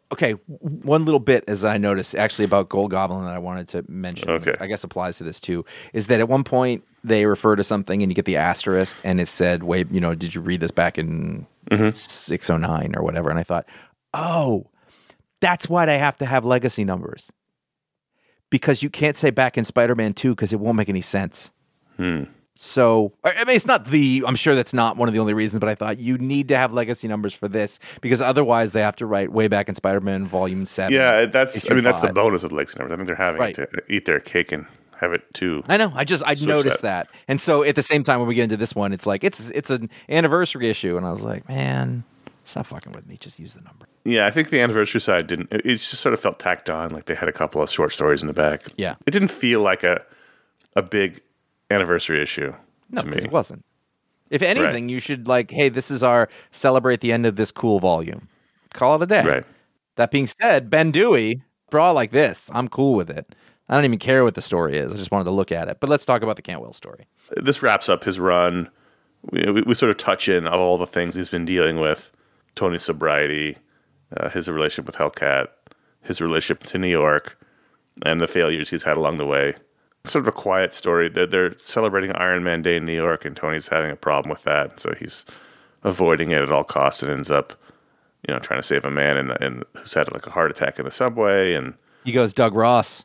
Okay, w- one little bit as I noticed actually about Gold Goblin that I wanted to mention, Okay. I guess applies to this too, is that at one point they refer to something and you get the asterisk and it said, wait, you know, did you read this back in six oh nine or whatever? And I thought, oh, that's why they have to have legacy numbers. Because you can't say back in Spider-Man two because it won't make any sense. Hmm. So, I mean, it's not the, I'm sure that's not one of the only reasons, but I thought you need to have legacy numbers for this because otherwise they have to write way back in Spider-Man Volume seven. Yeah, that's. I mean, that's the five. bonus of the legacy numbers. I think they're having Right. to eat their cake and have it too. I know. I just, I Switch noticed that. that. And so at the same time, when we get into this one, it's like, it's it's an anniversary issue. And I was like, man, stop fucking with me. Just use the number. Yeah, I think the anniversary side didn't. It it just sort of felt tacked on. Like they had a couple of short stories in the back. Yeah. It didn't feel like a a big anniversary issue No, to me. because it wasn't. If anything, you should like, hey, this is our celebrate the end of this cool volume. Call it a day. Right. That being said, Ben Dewey, draw like this. I'm cool with it. I don't even care what the story is. I just wanted to look at it. But let's talk about the Cantwell story. This wraps up his run. We, we, we sort of touch in of all the things he's been dealing with: Tony's sobriety, uh, his relationship with Hellcat, his relationship to New York, and the failures he's had along the way. Sort of a quiet story. They're, they're celebrating Iron Man Day in New York, and Tony's having a problem with that, so he's avoiding it at all costs and ends up, you know, trying to save a man in, the, in who's had like a heart attack in the subway. And He goes Doug Ross.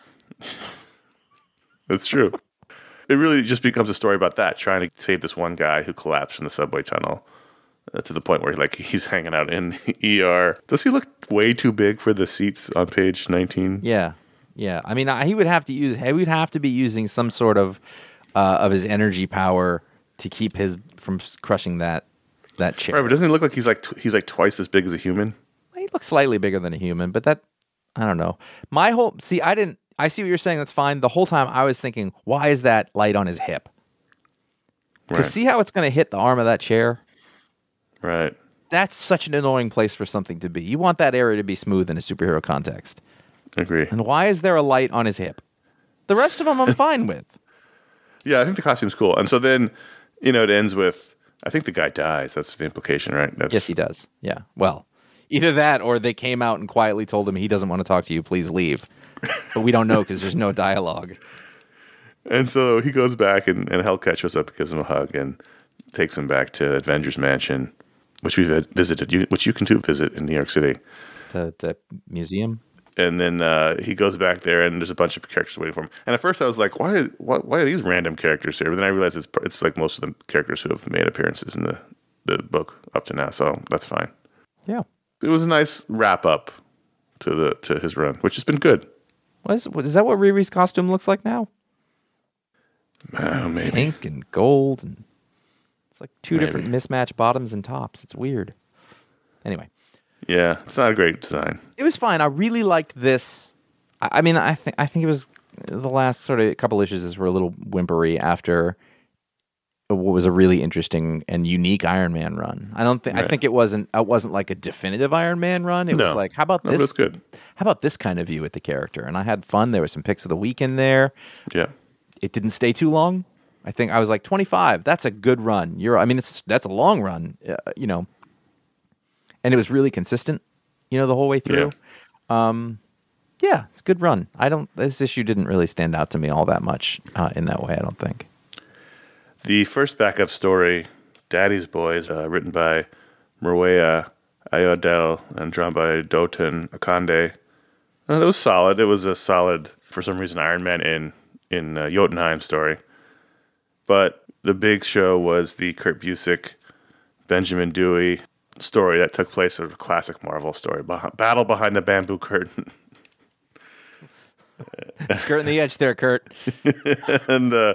it's true. It really just becomes a story about that, trying to save this one guy who collapsed in the subway tunnel uh, to the point where like he's hanging out in the E R. Does he look way too big for the seats on page nineteen? Yeah, yeah. I mean, I, he would have to use. He would have to be using some sort of uh, of his energy power to keep his from crushing that that chair. Right, but doesn't he look like he's like tw- he's like twice as big as a human? He looks slightly bigger than a human, but that I don't know. My whole see, I didn't. I see what you're saying. That's fine. The whole time I was thinking, why is that light on his hip? Because Right. see how it's going to hit the arm of that chair. Right. That's such an annoying place for something to be. You want that area to be smooth in a superhero context. Agree. And why is there a light on his hip? The rest of them I'm fine with. Yeah, I think the costume's cool. And so then, you know, it ends with I think the guy dies. That's the implication, right? That's, Yes, he does. Yeah. Well, either that or they came out and quietly told him he doesn't want to talk to you. Please leave. But we don't know because there's no dialogue. And so he goes back, and, and Hellcat shows up, gives him a hug, and takes him back to Avengers Mansion, which we visited, you, which you can too visit in New York City. The, the museum? And then uh, he goes back there, and there's a bunch of characters waiting for him. And at first, I was like, "Why? Are, why, why are these random characters here?" But then I realized it's it's like most of the characters who have made appearances in the, the book up to now. So that's fine. Yeah. It was a nice wrap up to the to his run, which has been good. What is, what, is that what Riri's costume looks like now? Oh, maybe. Pink and gold. And it's like two Maybe. different mismatched bottoms and tops. It's weird. Anyway. Yeah, it's not a great design. It was fine. I really liked this. I, I mean, I think I think it was the last sort of couple issues were a little whimpery after what was a really interesting and unique Iron Man run. I don't think I Right. think it wasn't it wasn't like a definitive Iron Man run. It was No. like, how about No, this? but it's good. How about this kind of view at the character? And I had fun. There were some picks of the week in there. Yeah. It didn't stay too long. I think I was like twenty-five. That's a good run. You're I mean, it's that's a long run, uh, you know. And it was really consistent, you know, the whole way through. Um, yeah, it's a good run. I don't. This issue didn't really stand out to me all that much uh, in that way. I don't think. The first backup story, Daddy's Boys, uh, written by Maria Ayodele and drawn by Doton Akande. Uh, it was solid. It was a solid, for some reason, Iron Man in in uh, Jotunheim story. But the big show was the Kurt Busiek, Benjamin Dewey story that took place of a classic Marvel story, Beh- Battle Behind the Bamboo Curtain. Skirting the edge there, Kurt. and uh,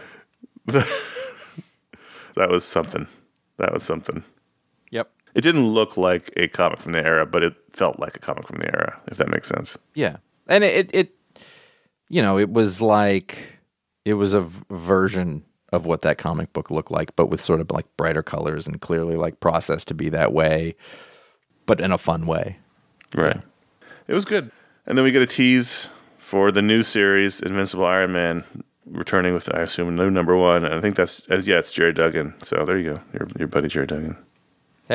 that was something. That was something. Yep. It didn't look like a comic from the era, but it felt like a comic from the era, if that makes sense. Yeah, and it, it, it you know, it was like it was a v- version of what that comic book looked like, but with sort of like brighter colors and clearly like processed to be that way, but in a fun way. Right. It was good. And then we get a tease for the new series, Invincible Iron Man, returning with, I assume, a new number one. And I think that's, yeah, it's Jerry Duggan. So there you go, your, your buddy Jerry Duggan. Hey,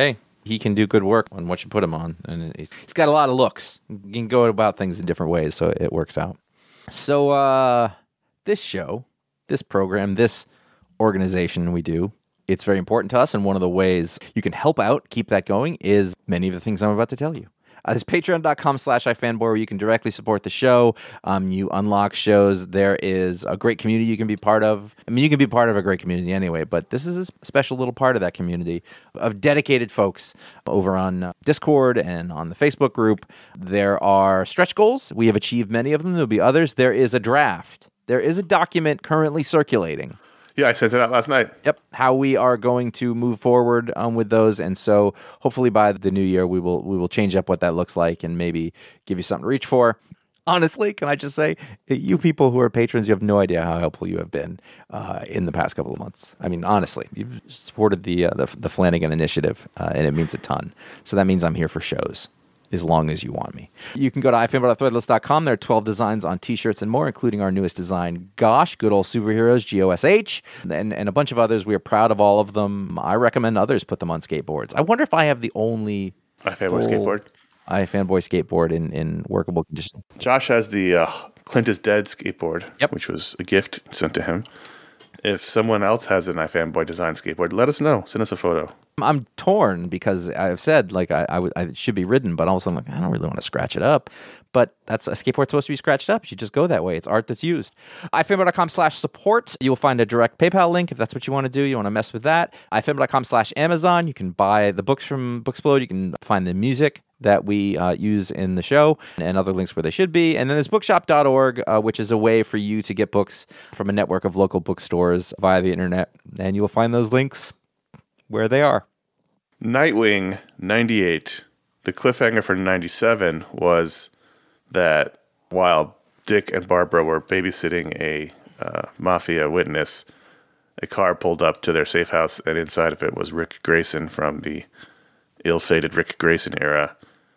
He can do good work on what you put him on. And he's, he's got a lot of looks. You can go about things in different ways, so it works out. So uh, this show, this program, this organization we do, it's very important to us. And one of the ways you can help out, keep that going, is many of the things I'm about to tell you. Uh, it's patreon.com slash ifanboy where you can directly support the show. Um, you unlock shows. There is a great community you can be part of. I mean, you can be part of a great community anyway, but this is a special little part of that community of dedicated folks over on uh, Discord and on the Facebook group. There are stretch goals. We have achieved many of them. There'll be others. There is a draft. There is a document currently circulating. Yeah, I sent it out last night. Yep, how we are going to move forward um, with those, and so hopefully by the new year we will we will change up what that looks like and maybe give you something to reach for. Honestly, can I just say, you people who are patrons, you have no idea how helpful you have been uh, in the past couple of months. I mean, honestly, you've supported the uh, the, the Flanagan Initiative, uh, and it means a ton. So that means I'm here for shows as long as you want me. You can go to ifanboy dot threadless dot com. There are twelve designs on T-shirts and more, including our newest design, Gosh, Good Old Superheroes, G O S H, and, and a bunch of others. We are proud of all of them. I recommend others put them on skateboards. I wonder if I have the only iFanboy skateboard. iFanboy skateboard in, in workable condition. Josh has the uh, Clint is Dead skateboard, Yep. which was a gift sent to him. If someone else has an iFanboy design skateboard, let us know. Send us a photo. I'm torn because I've said like I, I, w- I should be ridden, but also I'm like I don't really want to scratch it up. But that's a skateboard's supposed to be scratched up. You should just go that way. It's art that's used. ifanboy dot com slash support. You will find a direct PayPal link if that's what you want to do. You want to mess with that. ifanboy dot com slash Amazon. You can buy the books from Booksplode. You can find the music that we uh, use in the show and other links where they should be. And then there's bookshop dot org, uh, which is a way for you to get books from a network of local bookstores via the internet. And you will find those links where they are. Nightwing ninety-eight. The cliffhanger for ninety-seven was that while Dick and Barbara were babysitting a uh, mafia witness, a car pulled up to their safe house, and inside of it was Rick Grayson from the ill-fated Rick Grayson era.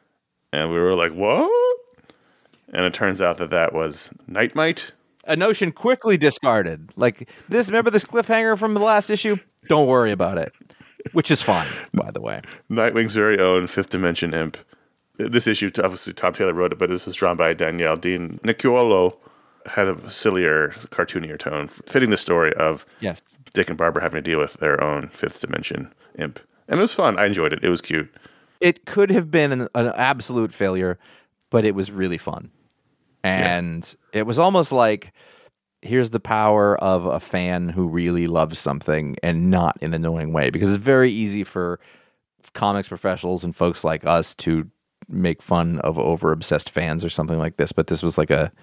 And we were like, what? And it turns out that that was Nightmite. A notion quickly discarded. Like this, remember this cliffhanger from the last issue? Don't worry about it. Which is fine, by the way. Nightwing's very own Fifth Dimension imp. This issue, obviously, Tom Taylor wrote it, but this was drawn by Danielle Dean. Nicciolo had a sillier, cartoonier tone, fitting the story of yes. Dick and Barbara having to deal with their own Fifth Dimension imp. And it was fun. I enjoyed it. It was cute. It could have been an, an absolute failure, but it was really fun. And yeah. It was almost like, here's the power of a fan who really loves something and not in an annoying way. Because it's very easy for comics professionals and folks like us to make fun of over-obsessed fans or something like this. But this was like a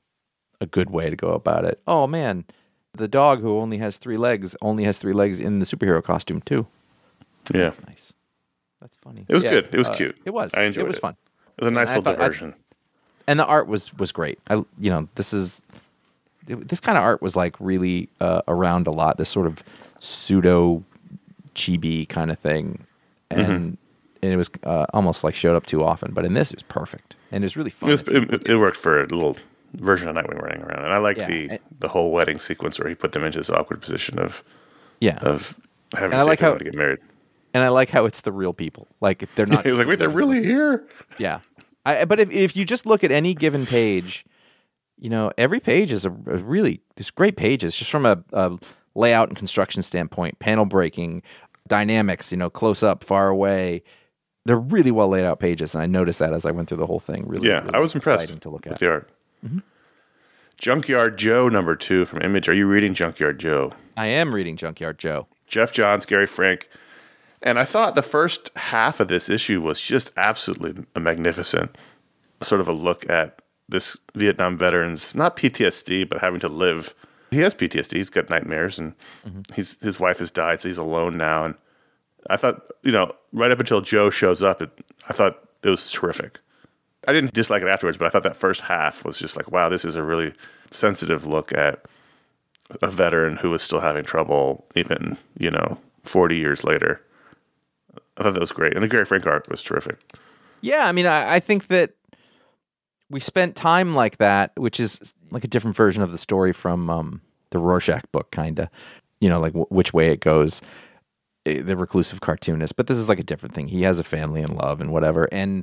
a good way to go about it. Oh, man, the dog who only has three legs only has three legs in the superhero costume, too. Yeah. That's nice. That's funny. It was yeah, good. It was uh, cute. It was. I enjoyed it. It was fun. It was a nice and little thought, diversion. I, and the art was was great. I, you know, this is this kind of art was like really uh, around a lot. This sort of pseudo chibi kind of thing, and mm-hmm. and it was uh, almost like showed up too often. But in this, it was perfect, and it was really fun. It, was, it, it worked for a little version of Nightwing running around, and I liked yeah, the and, the whole wedding sequence where he put them into this awkward position of yeah of having and to, like how, to get married. And I like how it's the real people. Like they're not. He was like, "Wait, they're really here." Yeah, I, but if if you just look at any given page, you know, every page is a, a really there's great pages just from a, a layout and construction standpoint, panel breaking, dynamics, you know, close up, far away. They're really well laid out pages, and I noticed that as I went through the whole thing. Really, yeah, really I was impressed to look with at the art. Mm-hmm. Junkyard Joe number two from Image. Are you reading Junkyard Joe? I am reading Junkyard Joe. Jeff Johns, Gary Frank. And I thought the first half of this issue was just absolutely magnificent. Sort of a look at this Vietnam veteran's, not P T S D, but having to live. He has P T S D. He's got nightmares, and mm-hmm. he's his wife has died, so he's alone now. And I thought, you know, right up until Joe shows up, it, I thought it was terrific. I didn't dislike it afterwards, but I thought that first half was just like, wow, this is a really sensitive look at a veteran who is still having trouble even, you know, forty years later. I thought that was great. And the Gary Frank art was terrific. Yeah, I mean, I, I think that we spent time like that, which is like a different version of the story from um, the Rorschach book, kind of. You know, like w- which way it goes. uh, the reclusive cartoonist, but this is like a different thing. He has a family and love and whatever. And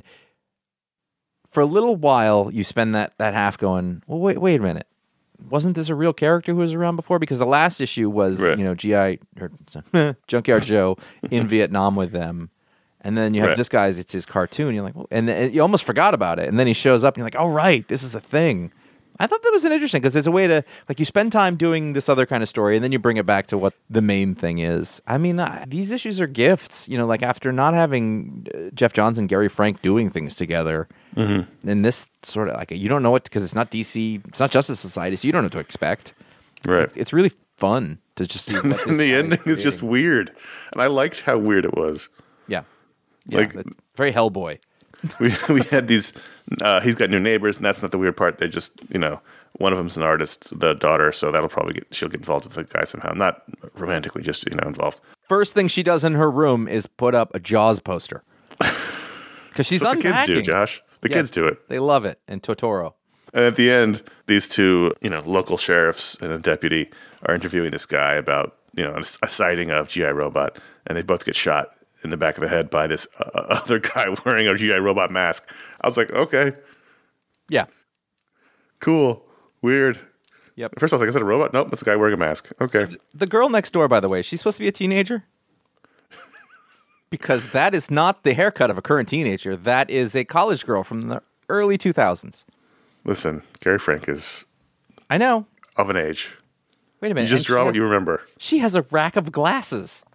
for a little while, you spend that that half going, well, wait, wait a minute. Wasn't this a real character who was around before? Because the last issue was, right. you know, G I or Junkyard Joe in Vietnam with them. And then you have right. this guy's, it's his cartoon. You're like, well, and, and you almost forgot about it. And then he shows up and you're like, oh, right, this is a thing. I thought that was an interesting because it's a way to, like, you spend time doing this other kind of story and then you bring it back to what the main thing is. I mean, uh, these issues are gifts, you know, like after not having uh, Jeff Johns and Gary Frank doing things together. Mm-hmm. And this sort of, like, you don't know what, because it's not D C, it's not Justice Society, so you don't know what to expect. Right. It's, it's really fun to just see. And the ending is just weird. And I liked how weird it was. Yeah. Yeah, like, it's very Hellboy. we we had these, uh, he's got new neighbors, and that's not the weird part. They just, you know, one of them's an artist, the daughter, so that'll probably get, she'll get involved with the guy somehow. Not romantically, just, you know, involved. First thing she does in her room is put up a Jaws poster. Because she's That's what unpacking. the kids do, Josh. The yeah, kids do it. They love it. And Totoro. And at the end, these two, you know, local sheriffs and a deputy are interviewing this guy about, you know, a sighting of G I Robot, and they both get shot in the back of the head by this uh, other guy wearing a G I Robot mask. I was like, okay. Yeah. Cool. Weird. Yep. At first I was like, is that a robot? Nope, that's a guy wearing a mask. Okay. So the girl next door, by the way, she's supposed to be a teenager? Because that is not the haircut of a current teenager. That is a college girl from the early two thousands. Listen, Gary Frank is... I know. Of an age. Wait a minute. You just draw what you remember. She has a rack of glasses.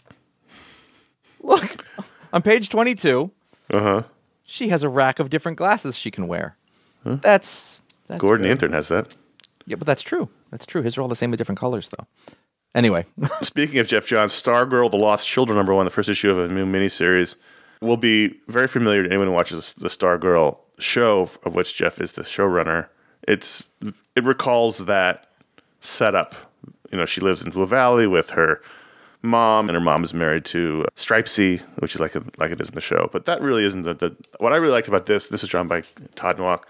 Look, on page twenty-two, uh-huh. she has a rack of different glasses she can wear. Huh? That's, that's Gordon good. the intern has that. Yeah, but that's true. That's true. His are all the same with different colors, though. Anyway. Speaking of Jeff Johns, Stargirl, The Lost Children, number one, the first issue of a new miniseries, will be very familiar to anyone who watches the Stargirl show, of which Jeff is the showrunner. It's It recalls that setup. You know, she lives in Blue Valley with her mom, and her mom is married to Stripesy, which is like a, like it is in the show. But that really isn't the, the... What I really liked about this, this is drawn by Todd Nowak,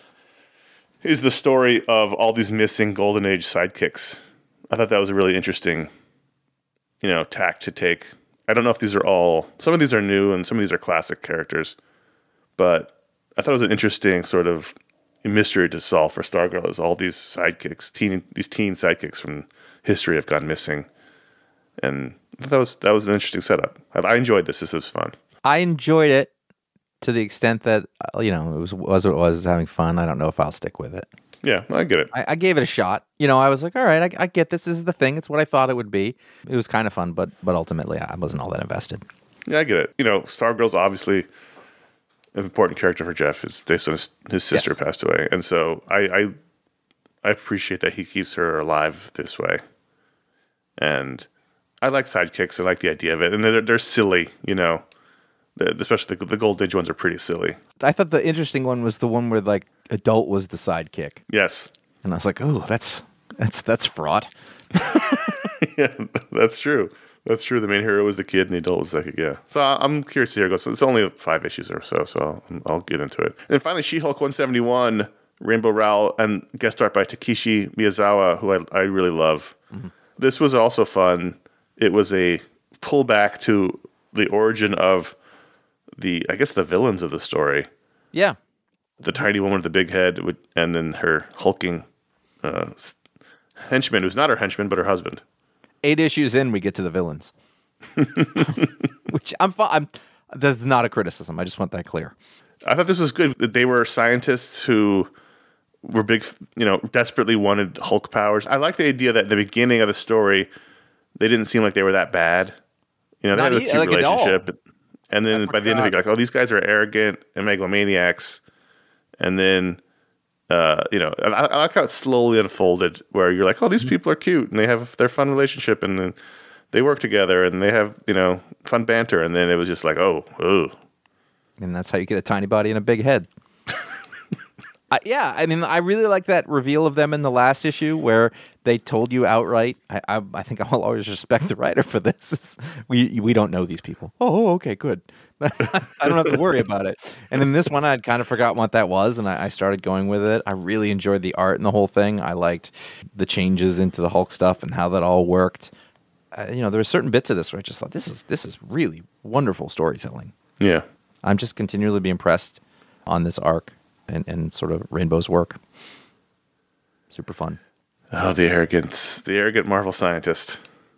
is the story of all these missing Golden Age sidekicks. I thought that was a really interesting, you know, tack to take. I don't know if these are all... Some of these are new, and some of these are classic characters. But I thought it was an interesting sort of mystery to solve for Stargirl, is all these sidekicks, teen, these teen sidekicks from history have gone missing. And that was that was an interesting setup. I, I enjoyed this. This was fun. I enjoyed it to the extent that, you know, it was was what it was, having fun. I don't know if I'll stick with it. Yeah, I get it. I, I gave it a shot. You know, I was like, all right, I, I get this. This is the thing. It's what I thought it would be. It was kind of fun, but but ultimately, I wasn't all that invested. Yeah, I get it. You know, Stargirl's obviously an important character for Jeff. His, his, his sister yes. passed away. And so I, I I appreciate that he keeps her alive this way. And I like sidekicks. I like the idea of it. And they're, they're silly, you know. The, especially the, the Gold Age ones are pretty silly. I thought the interesting one was the one where, like, adult was the sidekick. Yes. And I was like, oh, that's that's that's fraught. Yeah, that's true. That's true. The main hero was the kid, and the adult was the like, yeah. So I'm curious to hear it go. So it's only five issues or so, so I'll, I'll get into it. And finally, She-Hulk one seventy-one, Rainbow Rowell, and guest art by Takeshi Miyazawa, who I, I really love. Mm-hmm. This was also fun. It was a pullback to the origin of the, I guess, the villains of the story. Yeah. The tiny woman with the big head, would, and then her hulking uh, henchman, who's not her henchman, but her husband. Eight issues in, we get to the villains. Which I'm fine. I'm, that's not a criticism. I just want that clear. I thought this was good. They were scientists who were big, you know, desperately wanted Hulk powers. I like the idea that at the beginning of the story, they didn't seem like they were that bad. You know, they not had a e- cute like relationship. And then by the end of it, you're like, oh, these guys are arrogant and megalomaniacs. And then, uh, you know, I, I like how it slowly unfolded, where you're like, oh, these people are cute and they have their fun relationship, and then they work together and they have, you know, fun banter. And then it was just like, oh, oh. And that's how you get a tiny body and a big head. I, yeah, I mean, I really like that reveal of them in the last issue where they told you outright. I, I, I think I'll always respect the writer for this. we we don't know these people. Oh, okay, good. I don't have to worry about it. And in this one, I'd kind of forgotten what that was, and I, I started going with it. I really enjoyed the art and the whole thing. I liked the changes into the Hulk stuff and how that all worked. uh, you know, there were certain bits of this where I just thought, this is this is really wonderful storytelling. Yeah. I'm just continually be impressed on this arc and, and sort of Rainbow's work. Super fun. Oh, the arrogance. The arrogant Marvel scientist.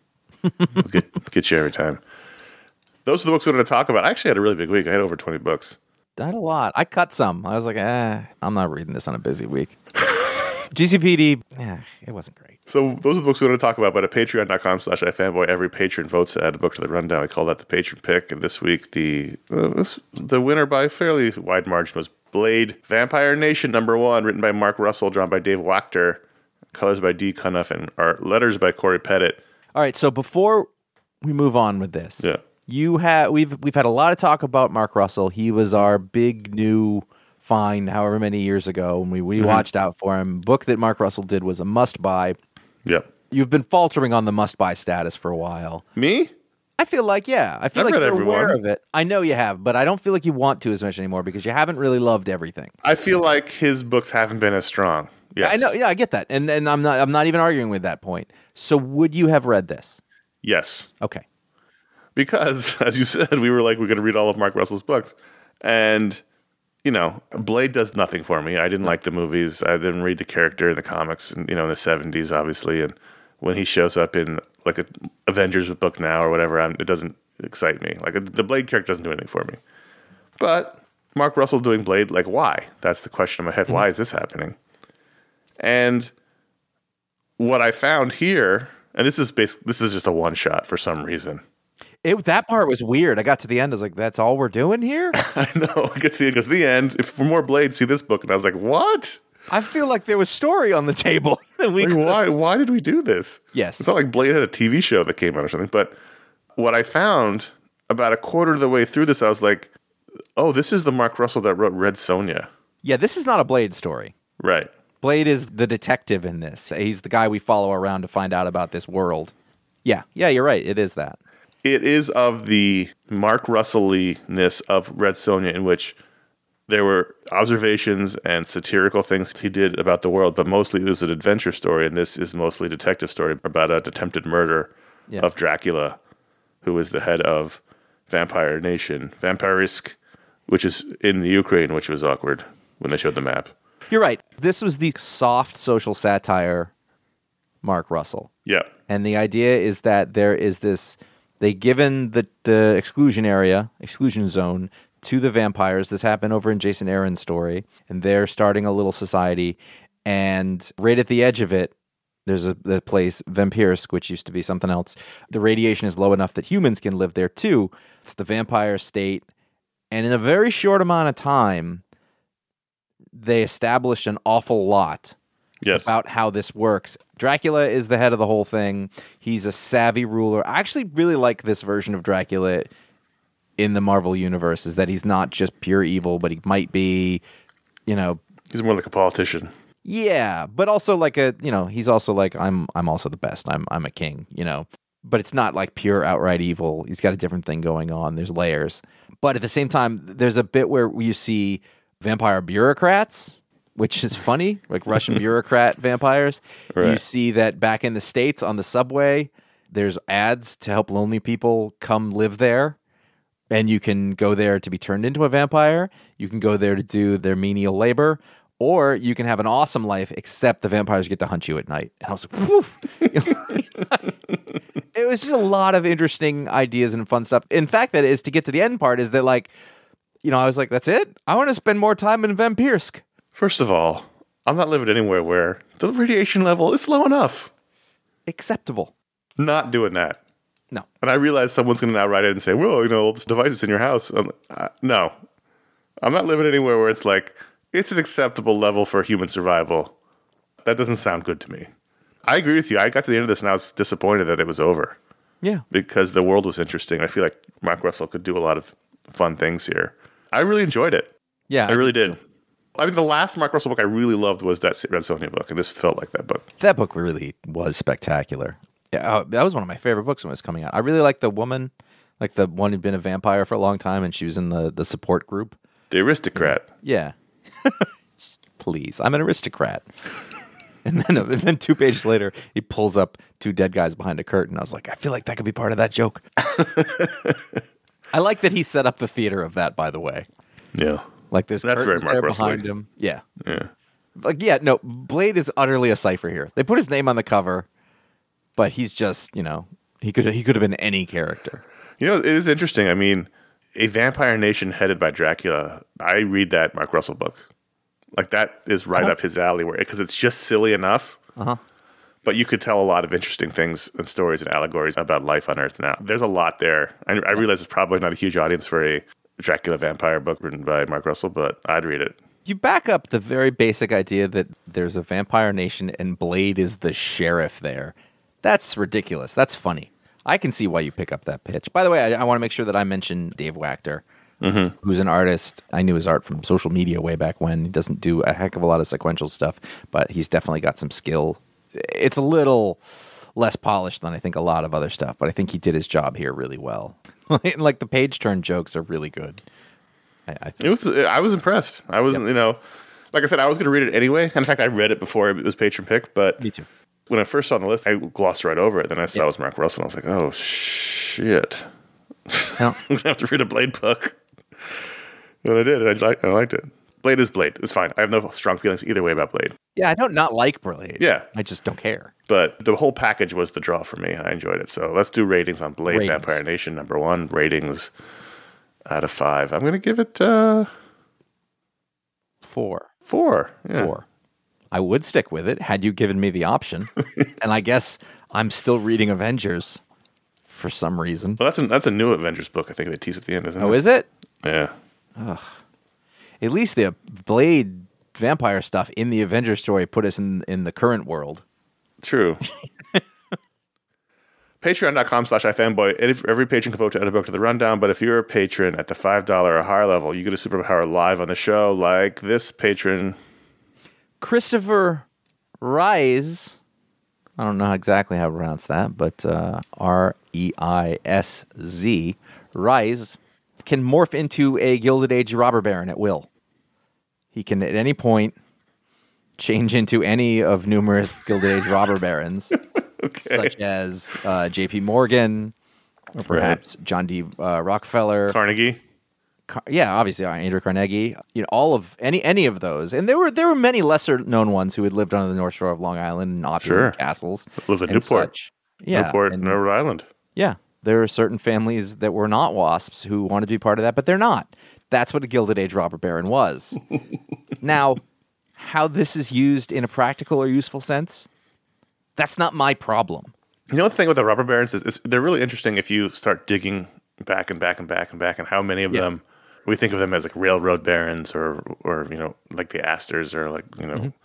get, get you every time. Those are the books we wanted to talk about. I actually had a really big week. I had over twenty books. I had a lot. I cut some. I was like, eh, I'm not reading this on a busy week. G C P D, yeah, it wasn't great. So those are the books we want to talk about, but at patreon.com slash ifanboy, every patron votes to add a book to the rundown. We call that the patron pick, and this week the uh, this, the winner by a fairly wide margin was Blade, Vampire Nation, number one, written by Mark Russell, drawn by Dave Wachter, colors by Dee Cunniffe, and art letters by Corey Pettit. All right, so before we move on with this, yeah. you have we've we've had a lot of talk about Mark Russell. He was our big new find however many years ago, and we, we mm-hmm. watched out for him. Book that Mark Russell did was a must-buy. Yep. You've been faltering on the must-buy status for a while. Me? I feel like, yeah. I feel I've like read you're everyone. aware of it. I know you have, but I don't feel like you want to as much anymore because you haven't really loved everything. I feel like his books haven't been as strong. Yes. I know, yeah, I get that. And and I'm not I'm not even arguing with that point. So would you have read this? Yes. Okay. Because, as you said, we were like, we're going to read all of Mark Russell's books. And, you know, Blade does nothing for me. I didn't like the movies. I didn't read the character in the comics, and, you know, in the seventies, obviously. And when he shows up in, like, a Avengers book now or whatever, I'm, it doesn't excite me. Like, the Blade character doesn't do anything for me. But Mark Russell doing Blade, like, why? That's the question in my head. Mm-hmm. Why is this happening? And what I found here, and this is basically, this is just a one-shot for some reason. It, that part was weird. I got to the end. I was like, that's all we're doing here? I know. I get to the end. Because the end, if for more Blade, see this book. And I was like, what? I feel like there was story on the table. we like, why, why did we do this? Yes. It's not like Blade had a T V show that came out or something. But what I found about a quarter of the way through this, I was like, oh, this is the Mark Russell that wrote Red Sonja. Yeah, this is not a Blade story. Right. Blade is the detective in this. He's the guy we follow around to find out about this world. Yeah. Yeah, you're right. It is that. It is of the Mark Russell-ness of Red Sonja, in which there were observations and satirical things he did about the world, but mostly it was an adventure story, and this is mostly a detective story about an attempted murder yeah. of Dracula, who is the head of Vampire Nation, Vampirisk, which is in the Ukraine, which was awkward when they showed the map. You're right. This was the soft social satire Mark Russell. Yeah. And the idea is that there is this... They given the, the exclusion area, exclusion zone, to the vampires. This happened over in Jason Aaron's story, and they're starting a little society. And right at the edge of it, there's a the place, Vampirisk, which used to be something else. The radiation is low enough that humans can live there too. It's the vampire state. And in a very short amount of time, they established an awful lot. Yes. About how this works. Dracula is the head of the whole thing. He's a savvy ruler. I actually really like this version of Dracula in the Marvel universe, is that he's not just pure evil, but he might be, you know... He's more like a politician. Yeah, but also like a, you know, he's also like, I'm I'm also the best. I'm I'm a king, you know. But it's not like pure outright evil. He's got a different thing going on. There's layers. But at the same time, there's a bit where you see vampire bureaucrats, which is funny, like Russian bureaucrat vampires. Right. You see that back in the States on the subway, there's ads to help lonely people come live there. And you can go there to be turned into a vampire. You can go there to do their menial labor. Or you can have an awesome life, except the vampires get to hunt you at night. And I was like, whew. It was just a lot of interesting ideas and fun stuff. In fact, that is, to get to the end part, is that, like, you know, I was like, that's it? I want to spend more time in Vampirisk. First of all, I'm not living anywhere where the radiation level is low enough. Acceptable. Not doing that. No. And I realize someone's going to now write in and say, well, you know, all these devices in your house. Um, uh, no. I'm not living anywhere where it's like, it's an acceptable level for human survival. That doesn't sound good to me. I agree with you. I got to the end of this and I was disappointed that it was over. Yeah. Because the world was interesting. I feel like Mark Russell could do a lot of fun things here. I really enjoyed it. Yeah. I really did. I mean, the last Mark Russell book I really loved was that Red Sonja book, and this felt like that book. That book really was spectacular. Yeah, uh, that was one of my favorite books when it was coming out. I really liked the woman, like the one who'd been a vampire for a long time, and she was in the, the support group. The aristocrat. Yeah. Please, I'm an aristocrat. And then, and then two pages later, he pulls up two dead guys behind a curtain. I was like, I feel like that could be part of that joke. I like that he set up the theater of that, by the way. Yeah. Like there's That's curtains very Mark there Russell. behind him. Yeah. Yeah. Like, yeah, no, Blade is utterly a cipher here. They put his name on the cover, but he's just, you know, he could he could have been any character. You know, it is interesting. I mean, a vampire nation headed by Dracula. I read that Mark Russell book. Like that is right Uh-huh. up his alley, where because it's just silly enough. Uh-huh. But you could tell a lot of interesting things and stories and allegories about life on Earth now. There's a lot there. I, I realize it's probably not a huge audience for a Dracula vampire book written by Mark Russell, but I'd read it. You back up the very basic idea that there's a vampire nation and Blade is the sheriff there. That's ridiculous. That's funny. I can see why you pick up that pitch. By the way, I, I want to make sure that I mention Dave Wachter, mm-hmm. who's an artist. I knew his art from social media way back when. He doesn't do a heck of a lot of sequential stuff, but he's definitely got some skill. It's a little less polished than I think a lot of other stuff, but I think he did his job here really well. Like the page turn jokes are really good. I, I think. It was. I was impressed. I was, Yep. you know, like I said, I was going to read it anyway. And in fact, I read it before it was patron pick. But Me too. when I first saw it on the list, I glossed right over it. Then I saw it was Mark Russell, and I was like, "Oh shit, Now, I'm gonna have to read a Blade book." And I did. And I liked. I liked it. Blade is Blade. It's fine. I have no strong feelings either way about Blade. yeah, I don't not like Blade. Yeah. I just don't care. But the whole package was the draw for me. I enjoyed it. So let's do ratings on Blade Ratings. Vampire Nation. Number one, ratings out of five. I'm going to give it uh, Four. four. Yeah. Four. I would stick with it had you given me the option. And I guess I'm still reading Avengers for some reason. Well, that's a, that's a new Avengers book. I think they tease at the end, isn't it? Oh, is it? Yeah. At least the Blade vampire stuff in the Avengers story put us in, in the current world. True. Patreon.com slash iFanboy. Every every patron can vote to add a book to the rundown, but if you're a patron at the five dollars or higher level, you get a superpower live on the show, like this patron. Christopher Rise, I don't know exactly how to pronounce that, but uh, R E I S Z, Rise, can morph into a Gilded Age robber baron at will. He can, at any point, change into any of numerous Gilded Age robber barons, Okay. such as uh, J P. Morgan, or perhaps John D. Uh, Rockefeller. Carnegie. Car- yeah, obviously uh, Andrew Carnegie. You know, all of any any of those, and there were there were many lesser known ones who had lived on the North Shore of Long Island in opulent Sure. castles. Lived in and Newport. such. Yeah, Newport, and- Rhode Island. yeah. There are certain families that were not wasps who wanted to be part of that, but they're not. That's what a Gilded Age robber baron was. Now, how this is used in a practical or useful sense, that's not my problem. You know the thing with the robber barons is, is they're really interesting if you start digging back and back and back and back and how many of Yeah. them we think of them as like railroad barons or or you know like the Astors or like you know Mm-hmm.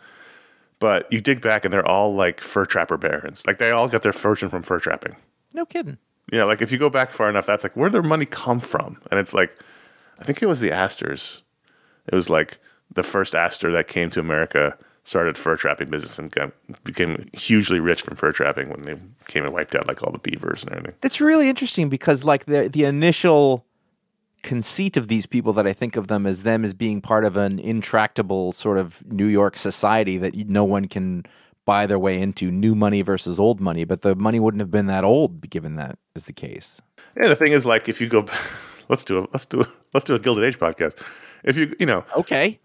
but you dig back and they're all like fur trapper barons. Like they all got their fortune from fur trapping. No kidding. Yeah, like if you go back far enough, that's like where did their money come from? And it's like I think it was the Astors. It was like the first Astor that came to America started fur trapping business and got, became hugely rich from fur trapping when they came and wiped out like all the beavers and everything. That's really interesting because like the the initial conceit of these people that I think of them as them as being part of an intractable sort of New York society that no one can buy their way into, new money versus old money, but the money wouldn't have been that old given that is the case. Yeah, the thing is, like, if you go, let's do a let's do a, let's do a Gilded Age podcast. If you you know, Okay.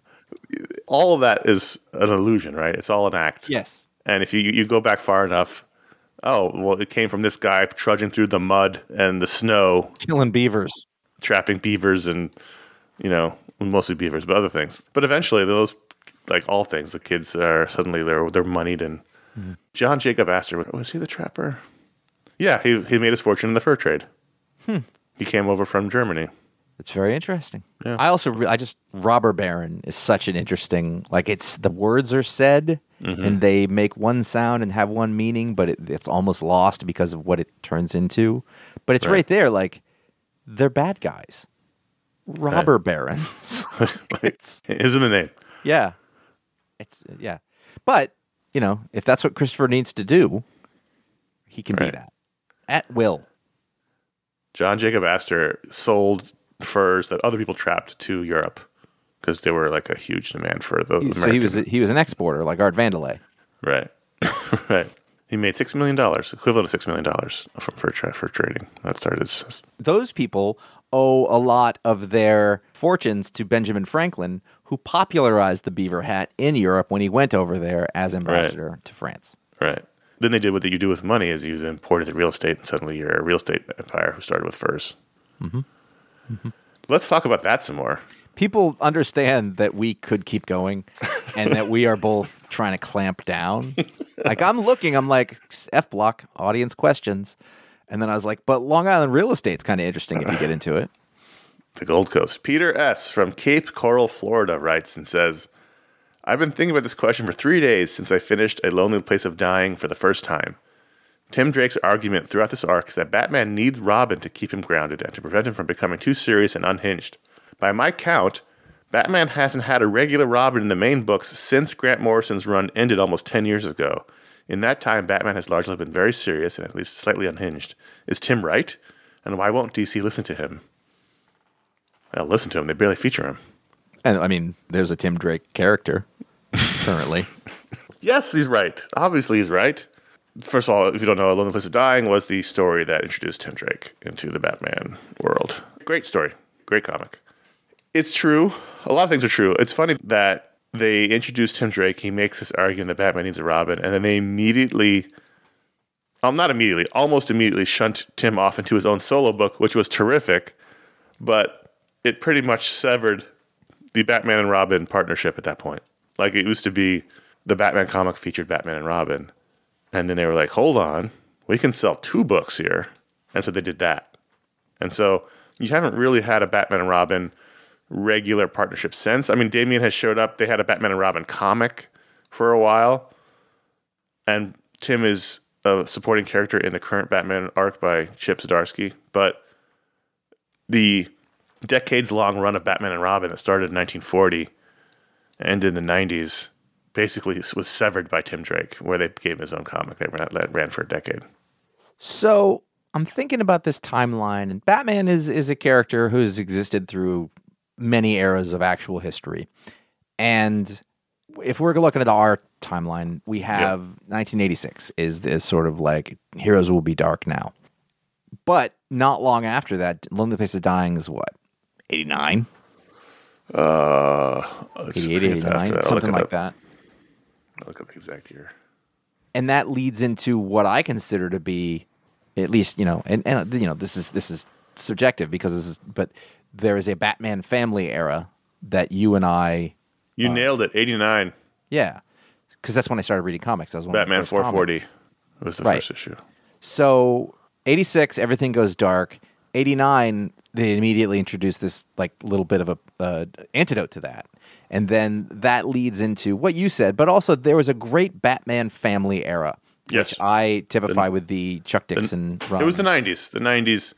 all of that is an illusion, right? It's all an act. Yes. And if you you go back far enough, oh well, it came from this guy trudging through the mud and the snow, Killing beavers. trapping beavers, and you know, mostly beavers, but other things. But eventually, those like all things, the kids are suddenly they're they're moneyed. And mm-hmm. John Jacob Astor, was he the trapper? Yeah, he he made his fortune in the fur trade. Hmm. He came over from Germany. It's very interesting. Yeah. I also, re- I just, robber baron is such an interesting, like it's, the words are said Mm-hmm. and they make one sound and have one meaning, but it, it's almost lost because of what it turns into. But it's right, Right. there, like, they're bad guys. Robber barons. It's, Isn't the name? yeah. It's, yeah. But, you know, if that's what Christopher needs to do, he can Right. be that. At will. John Jacob Astor sold furs that other people trapped to Europe because they were like a huge demand for the He- American. so he was he was an exporter, like Art Vandelay. Right. Right. He made six million dollars, equivalent to six million dollars from for, tra- for trading. That started his... Those people owe a lot of their fortunes to Benjamin Franklin, who popularized the beaver hat in Europe when he went over there as ambassador Right. to France. Right. Then they did what you do with money is you imported the real estate, and suddenly you're a real estate empire who started with furs. Mm-hmm. Mm-hmm. Let's talk about that some more. People understand that we could keep going and that we are both trying to clamp down. Like, I'm looking, I'm like, F block, audience questions. And then I was like, but Long Island real estate's kind of interesting if you get into it. The Gold Coast. Peter S. from Cape Coral, Florida writes and says, I've been thinking about this question for three days since I finished A Lonely Place of Dying for the first time. Tim Drake's argument throughout this arc is that Batman needs Robin to keep him grounded and to prevent him from becoming too serious and unhinged. By my count, Batman hasn't had a regular Robin in the main books since Grant Morrison's run ended almost ten years ago. In that time, Batman has largely been very serious and at least slightly unhinged. Is Tim right? And why won't D C listen to him? Well, listen to him. They barely feature him. And I mean, there's a Tim Drake character currently. Yes, he's right. Obviously, he's right. First of all, if you don't know, A Lonely Place of Dying was the story that introduced Tim Drake into the Batman world. Great story. Great comic. It's true. A lot of things are true. It's funny that they introduced Tim Drake. He makes this argument that Batman needs a Robin, and then they immediately, um, not immediately, almost immediately shunt Tim off into his own solo book, which was terrific, but it pretty much severed the Batman and Robin partnership at that point. Like, it used to be the Batman comic featured Batman and Robin, and then they were like, hold on, we can sell two books here. And so they did that. And so you haven't really had a Batman and Robin regular partnership since. I mean, Damian has showed up. They had a Batman and Robin comic for a while. And Tim is a supporting character in the current Batman arc by Chip Zdarsky. But the decades-long run of Batman and Robin that started in nineteen forty and in the nineties basically was severed by Tim Drake, where they gave him his own comic that ran, that ran for a decade. So I'm thinking about this timeline, and Batman is is a character who has existed through many eras of actual history. And if we're looking at our timeline, we have yep. nineteen eighty-six is this sort of like, heroes will be dark now. But not long after that, Lonely Place of Dying is what? eighty-nine? Uh, eighty-eight, eighty-nine, something like that. I'll look up the exact year. And that leads into what I consider to be, at least, you know, and, and you know, this is this is subjective because this is, but there is a Batman family era that you and I. You uh, nailed it, eighty-nine. Yeah, because that's when I started reading comics. That was one Batman of the first four forty comics. was the right. first issue. So eighty-six, everything goes dark. eighty-nine, they immediately introduced this like little bit of a uh, antidote to that. And then that leads into what you said, but also there was a great Batman family era, yes. which I typify the, with the Chuck Dixon the, run. It was the nineties. The nineties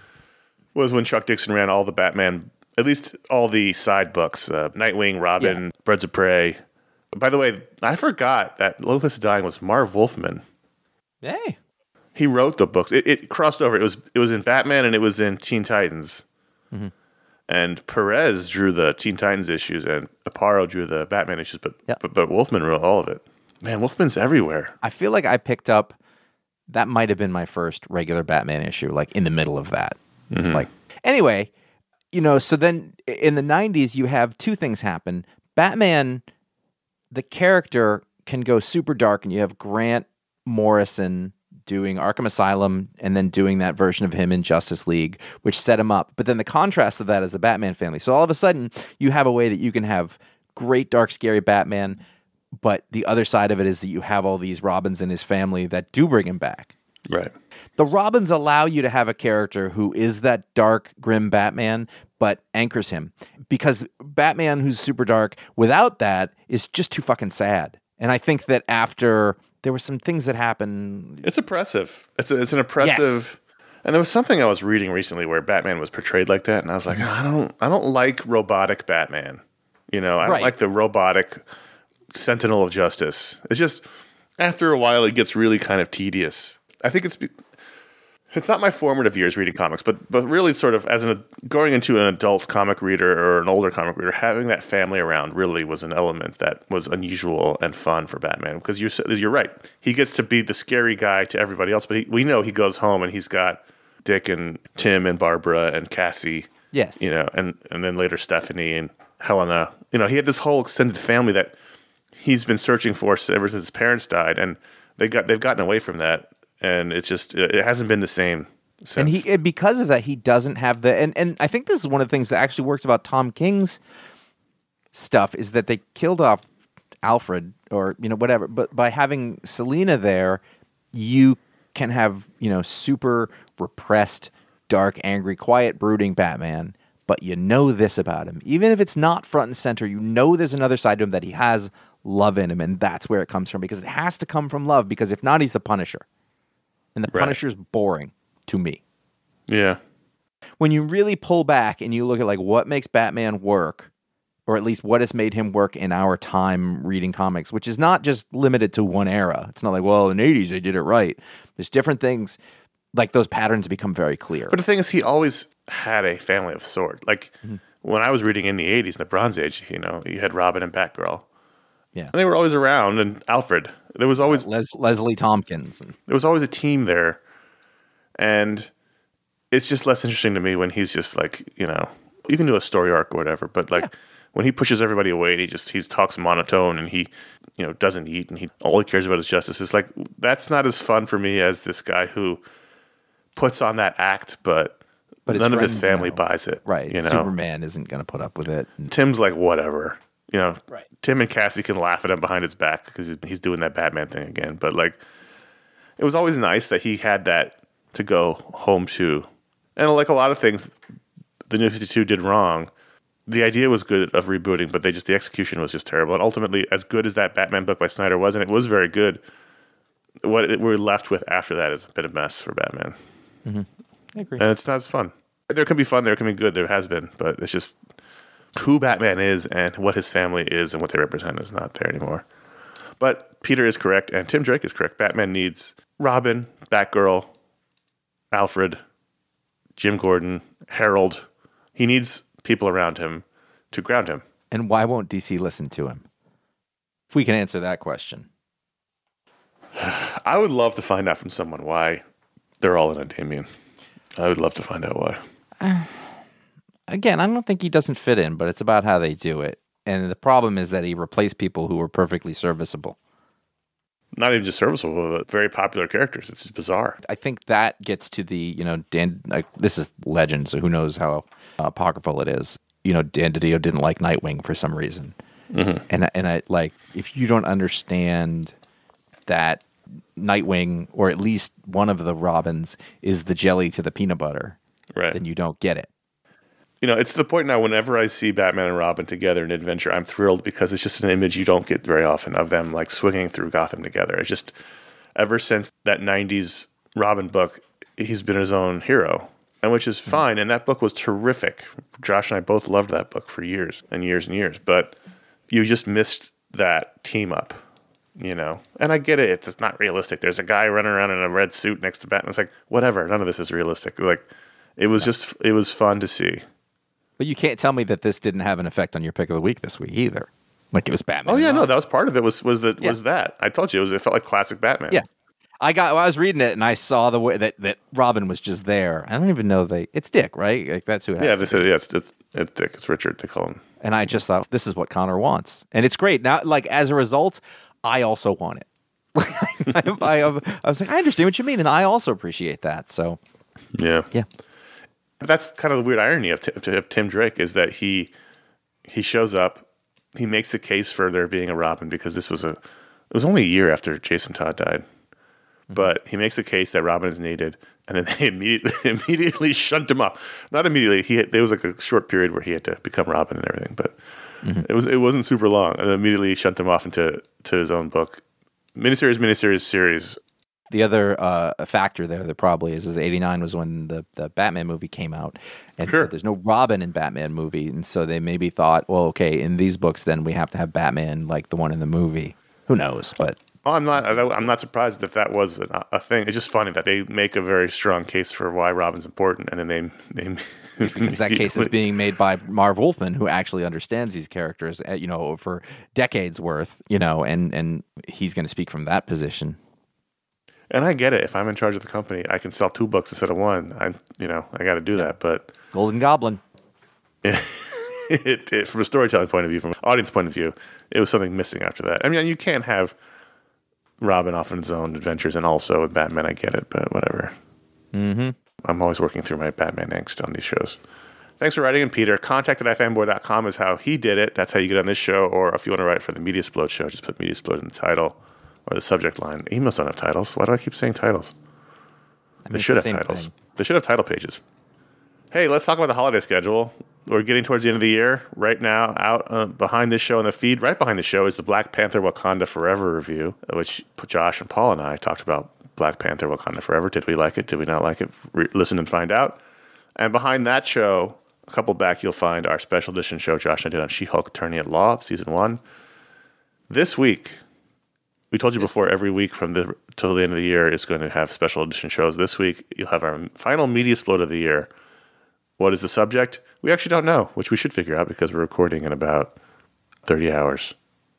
was when Chuck Dixon ran all the Batman, at least all the side books, uh, Nightwing, Robin, yeah. Birds of Prey. By the way, I forgot that Lonely Place of Dying was Marv Wolfman. Hey. He wrote the books. It, it crossed over. It was it was in Batman and it was in Teen Titans. Mm-hmm. And Perez drew the Teen Titans issues, and Aparo drew the Batman issues, but, yep. but but Wolfman wrote all of it. Man, Wolfman's everywhere. I feel like I picked up, that might have been my first regular Batman issue, like in the middle of that. Mm-hmm. Like anyway, you know, so then in the nineties, you have two things happen. Batman, the character, can go super dark, and you have Grant Morrison doing Arkham Asylum and then doing that version of him in Justice League, which set him up. But then the contrast of that is the Batman family. So all of a sudden, you have a way that you can have great, dark, scary Batman, but the other side of it is that you have all these Robins in his family that do bring him back. Right. The Robins allow you to have a character who is that dark, grim Batman, but anchors him. Because Batman, who's super dark, without that, is just too fucking sad. And I think that after... there were some things that happened. It's oppressive. It's a, it's an oppressive. Yes. And there was something I was reading recently where Batman was portrayed like that, and I was like, oh, I don't, I don't like robotic Batman. You know, I don't right. like the robotic Sentinel of Justice. It's just after a while, it gets really kind of tedious. I think it's It's not my formative years reading comics, but but really sort of as an going into an adult comic reader or an older comic reader, having that family around really was an element that was unusual and fun for Batman. Because you're you're right, he gets to be the scary guy to everybody else, but he, we know he goes home and he's got Dick and Tim and Barbara and Cassie. Yes, you know, and and then later Stephanie and Helena. You know, he had this whole extended family that he's been searching for ever since his parents died, and they got they've gotten away from that. And it's just, it hasn't been the same since. And he, and because of that, he doesn't have the, and, and I think this is one of the things that actually worked about Tom King's stuff is that they killed off Alfred or, you know, whatever. But by having Selina there, you can have, you know, super repressed, dark, angry, quiet, brooding Batman. But you know this about him. Even if it's not front and center, you know there's another side to him that he has love in him. And that's where it comes from, because it has to come from love, because if not, he's the Punisher. And the right. Punisher's boring to me. Yeah. When you really pull back and you look at like what makes Batman work, or at least what has made him work in our time reading comics, which is not just limited to one era. It's not like, well, in the eighties they did it right. There's different things, like those patterns become very clear. But the thing is, he always had a family of sort. Like mm-hmm. when I was reading in the eighties, in the Bronze Age, you know, you had Robin and Batgirl. Yeah. And they were always around, and Alfred. There was always Les- Leslie Tompkins. And- there was always a team there, and it's just less interesting to me when he's just like, you know, you can do a story arc or whatever, but like yeah. when he pushes everybody away and he just he talks monotone and he, you know, doesn't eat and he all he cares about is justice. It's like that's not as fun for me as this guy who puts on that act, but, but none of his family know. buys it. Right. You know? Superman isn't going to put up with it. Tim's like, whatever. You know, right. Tim and Cassie can laugh at him behind his back because he's doing that Batman thing again. But like, it was always nice that he had that to go home to. And like a lot of things the New fifty-two did wrong, the idea was good of rebooting, but they just the execution was just terrible. And ultimately, as good as that Batman book by Snyder was, and it was very good, what it, we're left with after that is a bit of a mess for Batman. Mm-hmm. I agree. And it's not as fun. There can be fun, there can be good, there has been, but it's just who Batman is and what his family is and what they represent is not there anymore. But Peter is correct, and Tim Drake is correct. Batman needs Robin, Batgirl, Alfred, Jim Gordon, Harold. He needs people around him to ground him. And why won't D C listen to him? If we can answer that question. I would love to find out from someone why they're all in on Damian. I would love to find out why. Uh, again, I don't think he doesn't fit in, but it's about how they do it. And the problem is that he replaced people who were perfectly serviceable. Not even just serviceable, but very popular characters. It's just bizarre. I think that gets to the, you know, Dan, like, this is legend, so who knows how uh, apocryphal it is. You know, Dan DiDio didn't like Nightwing for some reason. Mm-hmm. And, and I, like, if you don't understand that Nightwing, or at least one of the Robins, is the jelly to the peanut butter, right, then you don't get it. You know, it's to the point now whenever I see Batman and Robin together in adventure, I'm thrilled because it's just an image you don't get very often of them like swinging through Gotham together. It's just, ever since that nineties Robin book, he's been his own hero, and which is fine. And that book was terrific. Josh and I both loved that book for years and years and years. But you just missed that team up, you know. And I get it. It's not realistic. There's a guy running around in a red suit next to Batman. It's like, whatever. None of this is realistic. Like, it was no. just, it was fun to see. But you can't tell me that this didn't have an effect on your pick of the week this week either. Like it was Batman. Oh yeah, no, that was part of it. Was was that yeah. was that? I told you it was. It felt like classic Batman. Yeah, I got. Well, I was reading it and I saw the way that, that Robin was just there. I don't even know they. It's Dick, right? Like that's who it has. Yeah, to this be. is, yeah, it's, it's it's Dick. It's Richard. They call him. And I just thought this is what Connor wants, and it's great. Now, like as a result, I also want it. I, I, I was like, I understand what you mean, and I also appreciate that. So yeah, yeah. That's kind of the weird irony of, T- of Tim Drake is that he he shows up, he makes the case for there being a Robin because this was a it was only a year after Jason Todd died, mm-hmm. but he makes the case that Robin is needed, and then they immediately immediately shunt him off. Not immediately. He had, there was like a short period where he had to become Robin and everything, but mm-hmm. it was it wasn't super long, and then immediately shunt him off into to his own book, miniseries, miniseries, series. The other uh, factor there that probably is is eighty-nine was when the, the Batman movie came out. And sure. so there's no Robin in Batman movie. And so they maybe thought, well, okay, in these books, then we have to have Batman like the one in the movie. Who knows? But Oh, I'm not. I don't- I'm not surprised if that was a, a thing. It's just funny that they make a very strong case for why Robin's important, and then they they Because that case is being made by Marv Wolfman, who actually understands these characters, uh, you know, for decades worth, you know, and and he's going to speak from that position. And I get it. If I'm in charge of the company, I can sell two books instead of one. I, you know, I got to do that. But Golden Goblin. it, it, from a storytelling point of view, from an audience point of view, it was something missing after that. I mean, you can't have Robin off on his own adventures and also with Batman. I get it, but whatever. Mm-hmm. I'm always working through my Batman angst on these shows. Thanks for writing in, Peter. Contact at i fanboy dot com is how he did it. That's how you get on this show. Or if you want to write for the Media Explode show, just put Media Explode in the title or the subject line. Emails don't have titles. Why do I keep saying titles? I mean, They it's should the have same titles. thing. They should have title pages. Hey, let's talk about the holiday schedule. We're getting towards the end of the year. Right now, out uh, behind this show in the feed, right behind the show is the Black Panther Wakanda Forever review, which Josh and Paul and I talked about Black Panther Wakanda Forever. Did we like it? Did we not like it? Re- listen and find out. And behind that show, a couple back, you'll find our special edition show Josh and I did on She-Hulk Attorney at Law, season one. This week, we told you before, every week from the till the end of the year is going to have special edition shows. This week, you'll have our final Media Explode of the year. What is the subject? We actually don't know, which we should figure out because we're recording in about thirty hours.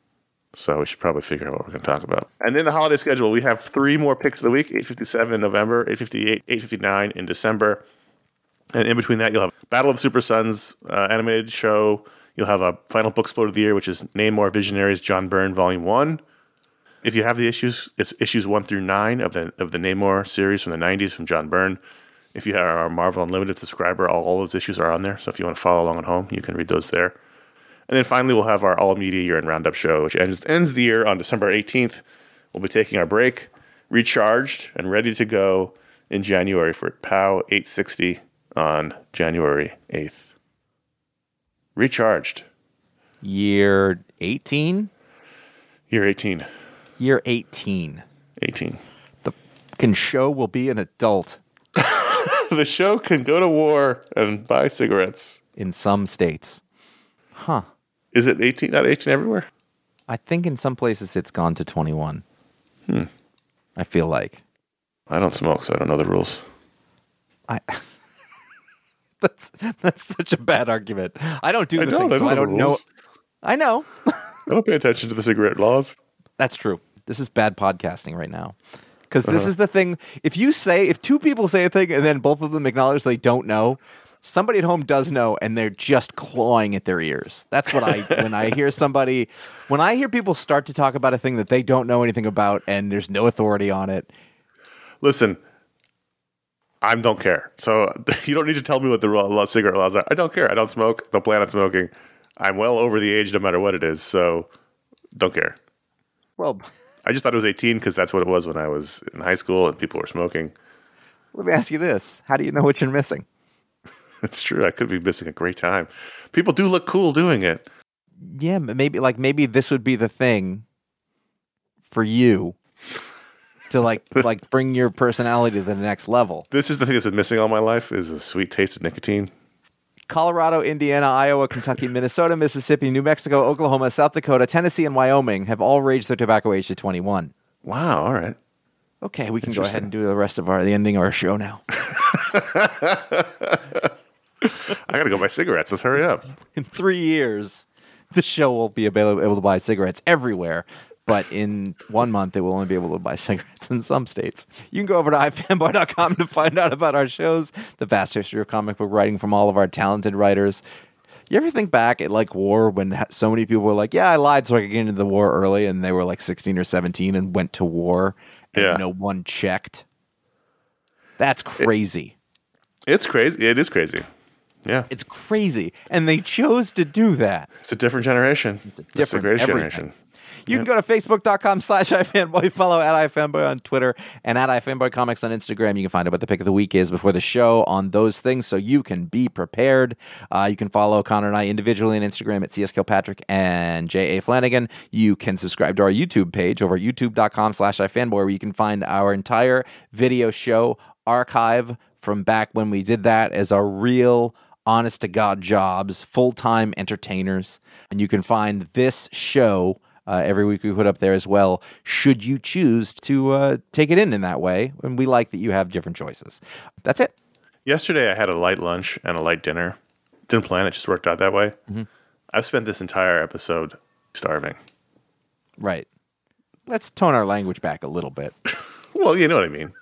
So we should probably figure out what we're going to talk about. And then the holiday schedule, we have three more picks of the week, eight fifty-seven in November, eight fifty-eight, eight fifty-nine in December. And in between that, you'll have Battle of the Super Sons uh, animated show. You'll have a final book explode of the year, which is Namor Visionaries, John Byrne, Volume one. If you have the issues, it's issues one through nine of the of the Namor series from the nineties from John Byrne. If you are a Marvel Unlimited subscriber, all, all those issues are on there. So if you want to follow along at home, you can read those there. And then finally, we'll have our All Media Year and Roundup show, which ends, ends the year on December eighteenth. We'll be taking our break, recharged, and ready to go in January for POW eight sixty on January eighth. Recharged. Year eighteen? Year eighteen. Year eighteen. eighteen. The fucking show will be an adult The show can go to war and buy cigarettes. in some states. Huh. Is it eighteen, not eighteen everywhere? I think in some places it's gone to twenty-one. Hmm. I feel like. I don't smoke, so I don't know the rules. I. that's that's such a bad argument. I don't do I the don't, thing, I so know I the don't know. rules. I know. I don't pay attention to the cigarette laws. That's true. This is bad podcasting right now. Because this Uh-huh. is the thing. If you say, if two people say a thing and then both of them acknowledge they don't know, somebody at home does know and they're just clawing at their ears. That's what I, when I hear somebody, when I hear people start to talk about a thing that they don't know anything about and there's no authority on it. Listen, I don't care. So you don't need to tell me what the law, cigarette laws are. I don't care. I don't smoke. Don't plan on smoking. I'm well over the age no matter what it is. So don't care. Well, I just thought it was eighteen because that's what it was when I was in high school and people were smoking. let me ask you this. How do you know what you're missing? It's true. I could be missing a great time. People do look cool doing it. Yeah, maybe like maybe this would be the thing for you to like like bring your personality to the next level. This is the thing that's been missing all my life is a sweet taste of nicotine. Colorado, Indiana, Iowa, Kentucky, Minnesota, Mississippi, New Mexico, Oklahoma, South Dakota, Tennessee, and Wyoming have all raised their tobacco age to twenty-one. Wow. All right. Okay, we can go ahead and do the rest of our the ending of our show now. I got to go buy cigarettes. Let's hurry up. In three years, the show will be able, able to buy cigarettes everywhere. But in one month, they will only be able to buy cigarettes in some states. You can go over to i fanboy dot com to find out about our shows, the vast history of comic book writing from all of our talented writers. You ever think back at like war when ha- so many people were like, yeah, I lied so I could get into the war early, and they were like sixteen or seventeen and went to war and Yeah. no one checked? That's crazy. It's crazy. It is crazy. Yeah. It's crazy. And they chose to do that. It's a different generation. It's a the different greatest everything. generation. You can go to facebook dot com slash ifanboy, follow at ifanboy on Twitter, and at ifanboycomics on Instagram. You can find out what the pick of the week is before the show on those things so you can be prepared. Uh, you can follow Connor and I individually on Instagram at C S Kilpatrick and J A Flanagan. You can subscribe to our YouTube page over at youtube dot com slash ifanboy, where you can find our entire video show archive from back when we did that as our real honest-to-God jobs, full-time entertainers. And you can find this show uh, every week we put up there as well, should you choose to uh, take it in in that way. And we like that you have different choices. That's it. Yesterday I had a light lunch and a light dinner. Didn't plan it, just worked out that way. Mm-hmm. I've spent this entire episode starving. Right. Let's tone our language back a little bit. Well, you know what I mean.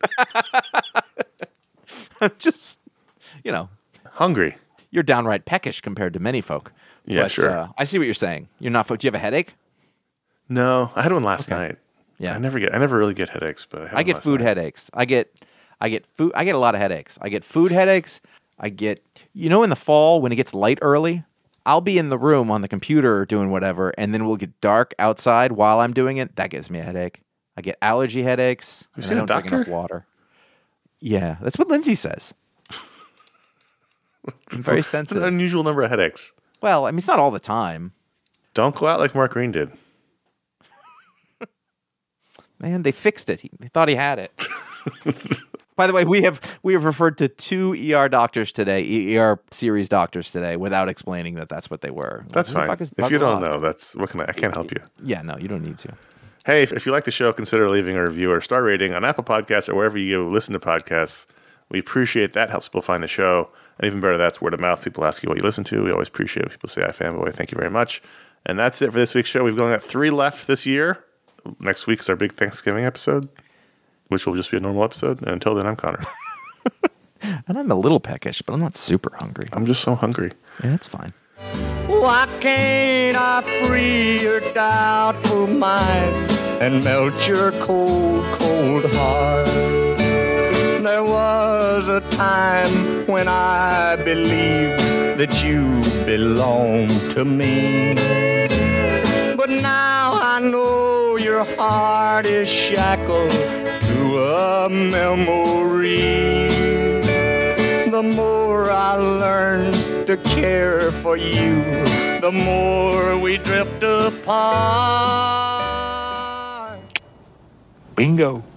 I'm just, you know. Hungry. You're downright peckish compared to many folk. Yeah, but, sure. Uh, I see what you're saying. You're not. Do you have a headache? No, I had one last Okay. night. Yeah, I never get. I never really get headaches, but I, had I one get last food night. headaches. I get, I get food. I get a lot of headaches. I get food headaches. I get, you know, in the fall when it gets light early, I'll be in the room on the computer doing whatever, and then we'll get dark outside while I'm doing it. That gives me a headache. I get allergy headaches. You and seen I a don't drink enough doctor? water. Yeah, that's what Lindsay says. I'm very It's an sensitive. unusual number of headaches. Well, I mean, it's not all the time. Don't go out like Mark Green did. Man, they fixed it. He, they thought he had it. By the way, we have we have referred to two E R doctors today, E R series doctors today, without explaining that that's what they were. That's Who the fine. fuck is If you Doug don't Ross? know, that's what can I? I can't help you. Yeah, no, you don't need to. Hey, if, if you like the show, consider leaving a review or a star rating on Apple Podcasts or wherever you listen to podcasts. We appreciate that. Helps people find the show. And even better, that's word of mouth. People ask you what you listen to. We always appreciate it. People say, hi, fanboy. Thank you very much. And that's it for this week's show. We've only got three left this year. Next week is our big Thanksgiving episode, which will just be a normal episode. And until then, I'm Connor. And I'm a little peckish, but I'm not super hungry. I'm just so hungry. Yeah, that's fine. Why can't I free your doubtful mind and melt your cold, cold heart? There was a time when I believed that you belonged to me. But now I know your heart is shackled to a memory. The more I learn to care for you, the more we drift apart. Bingo.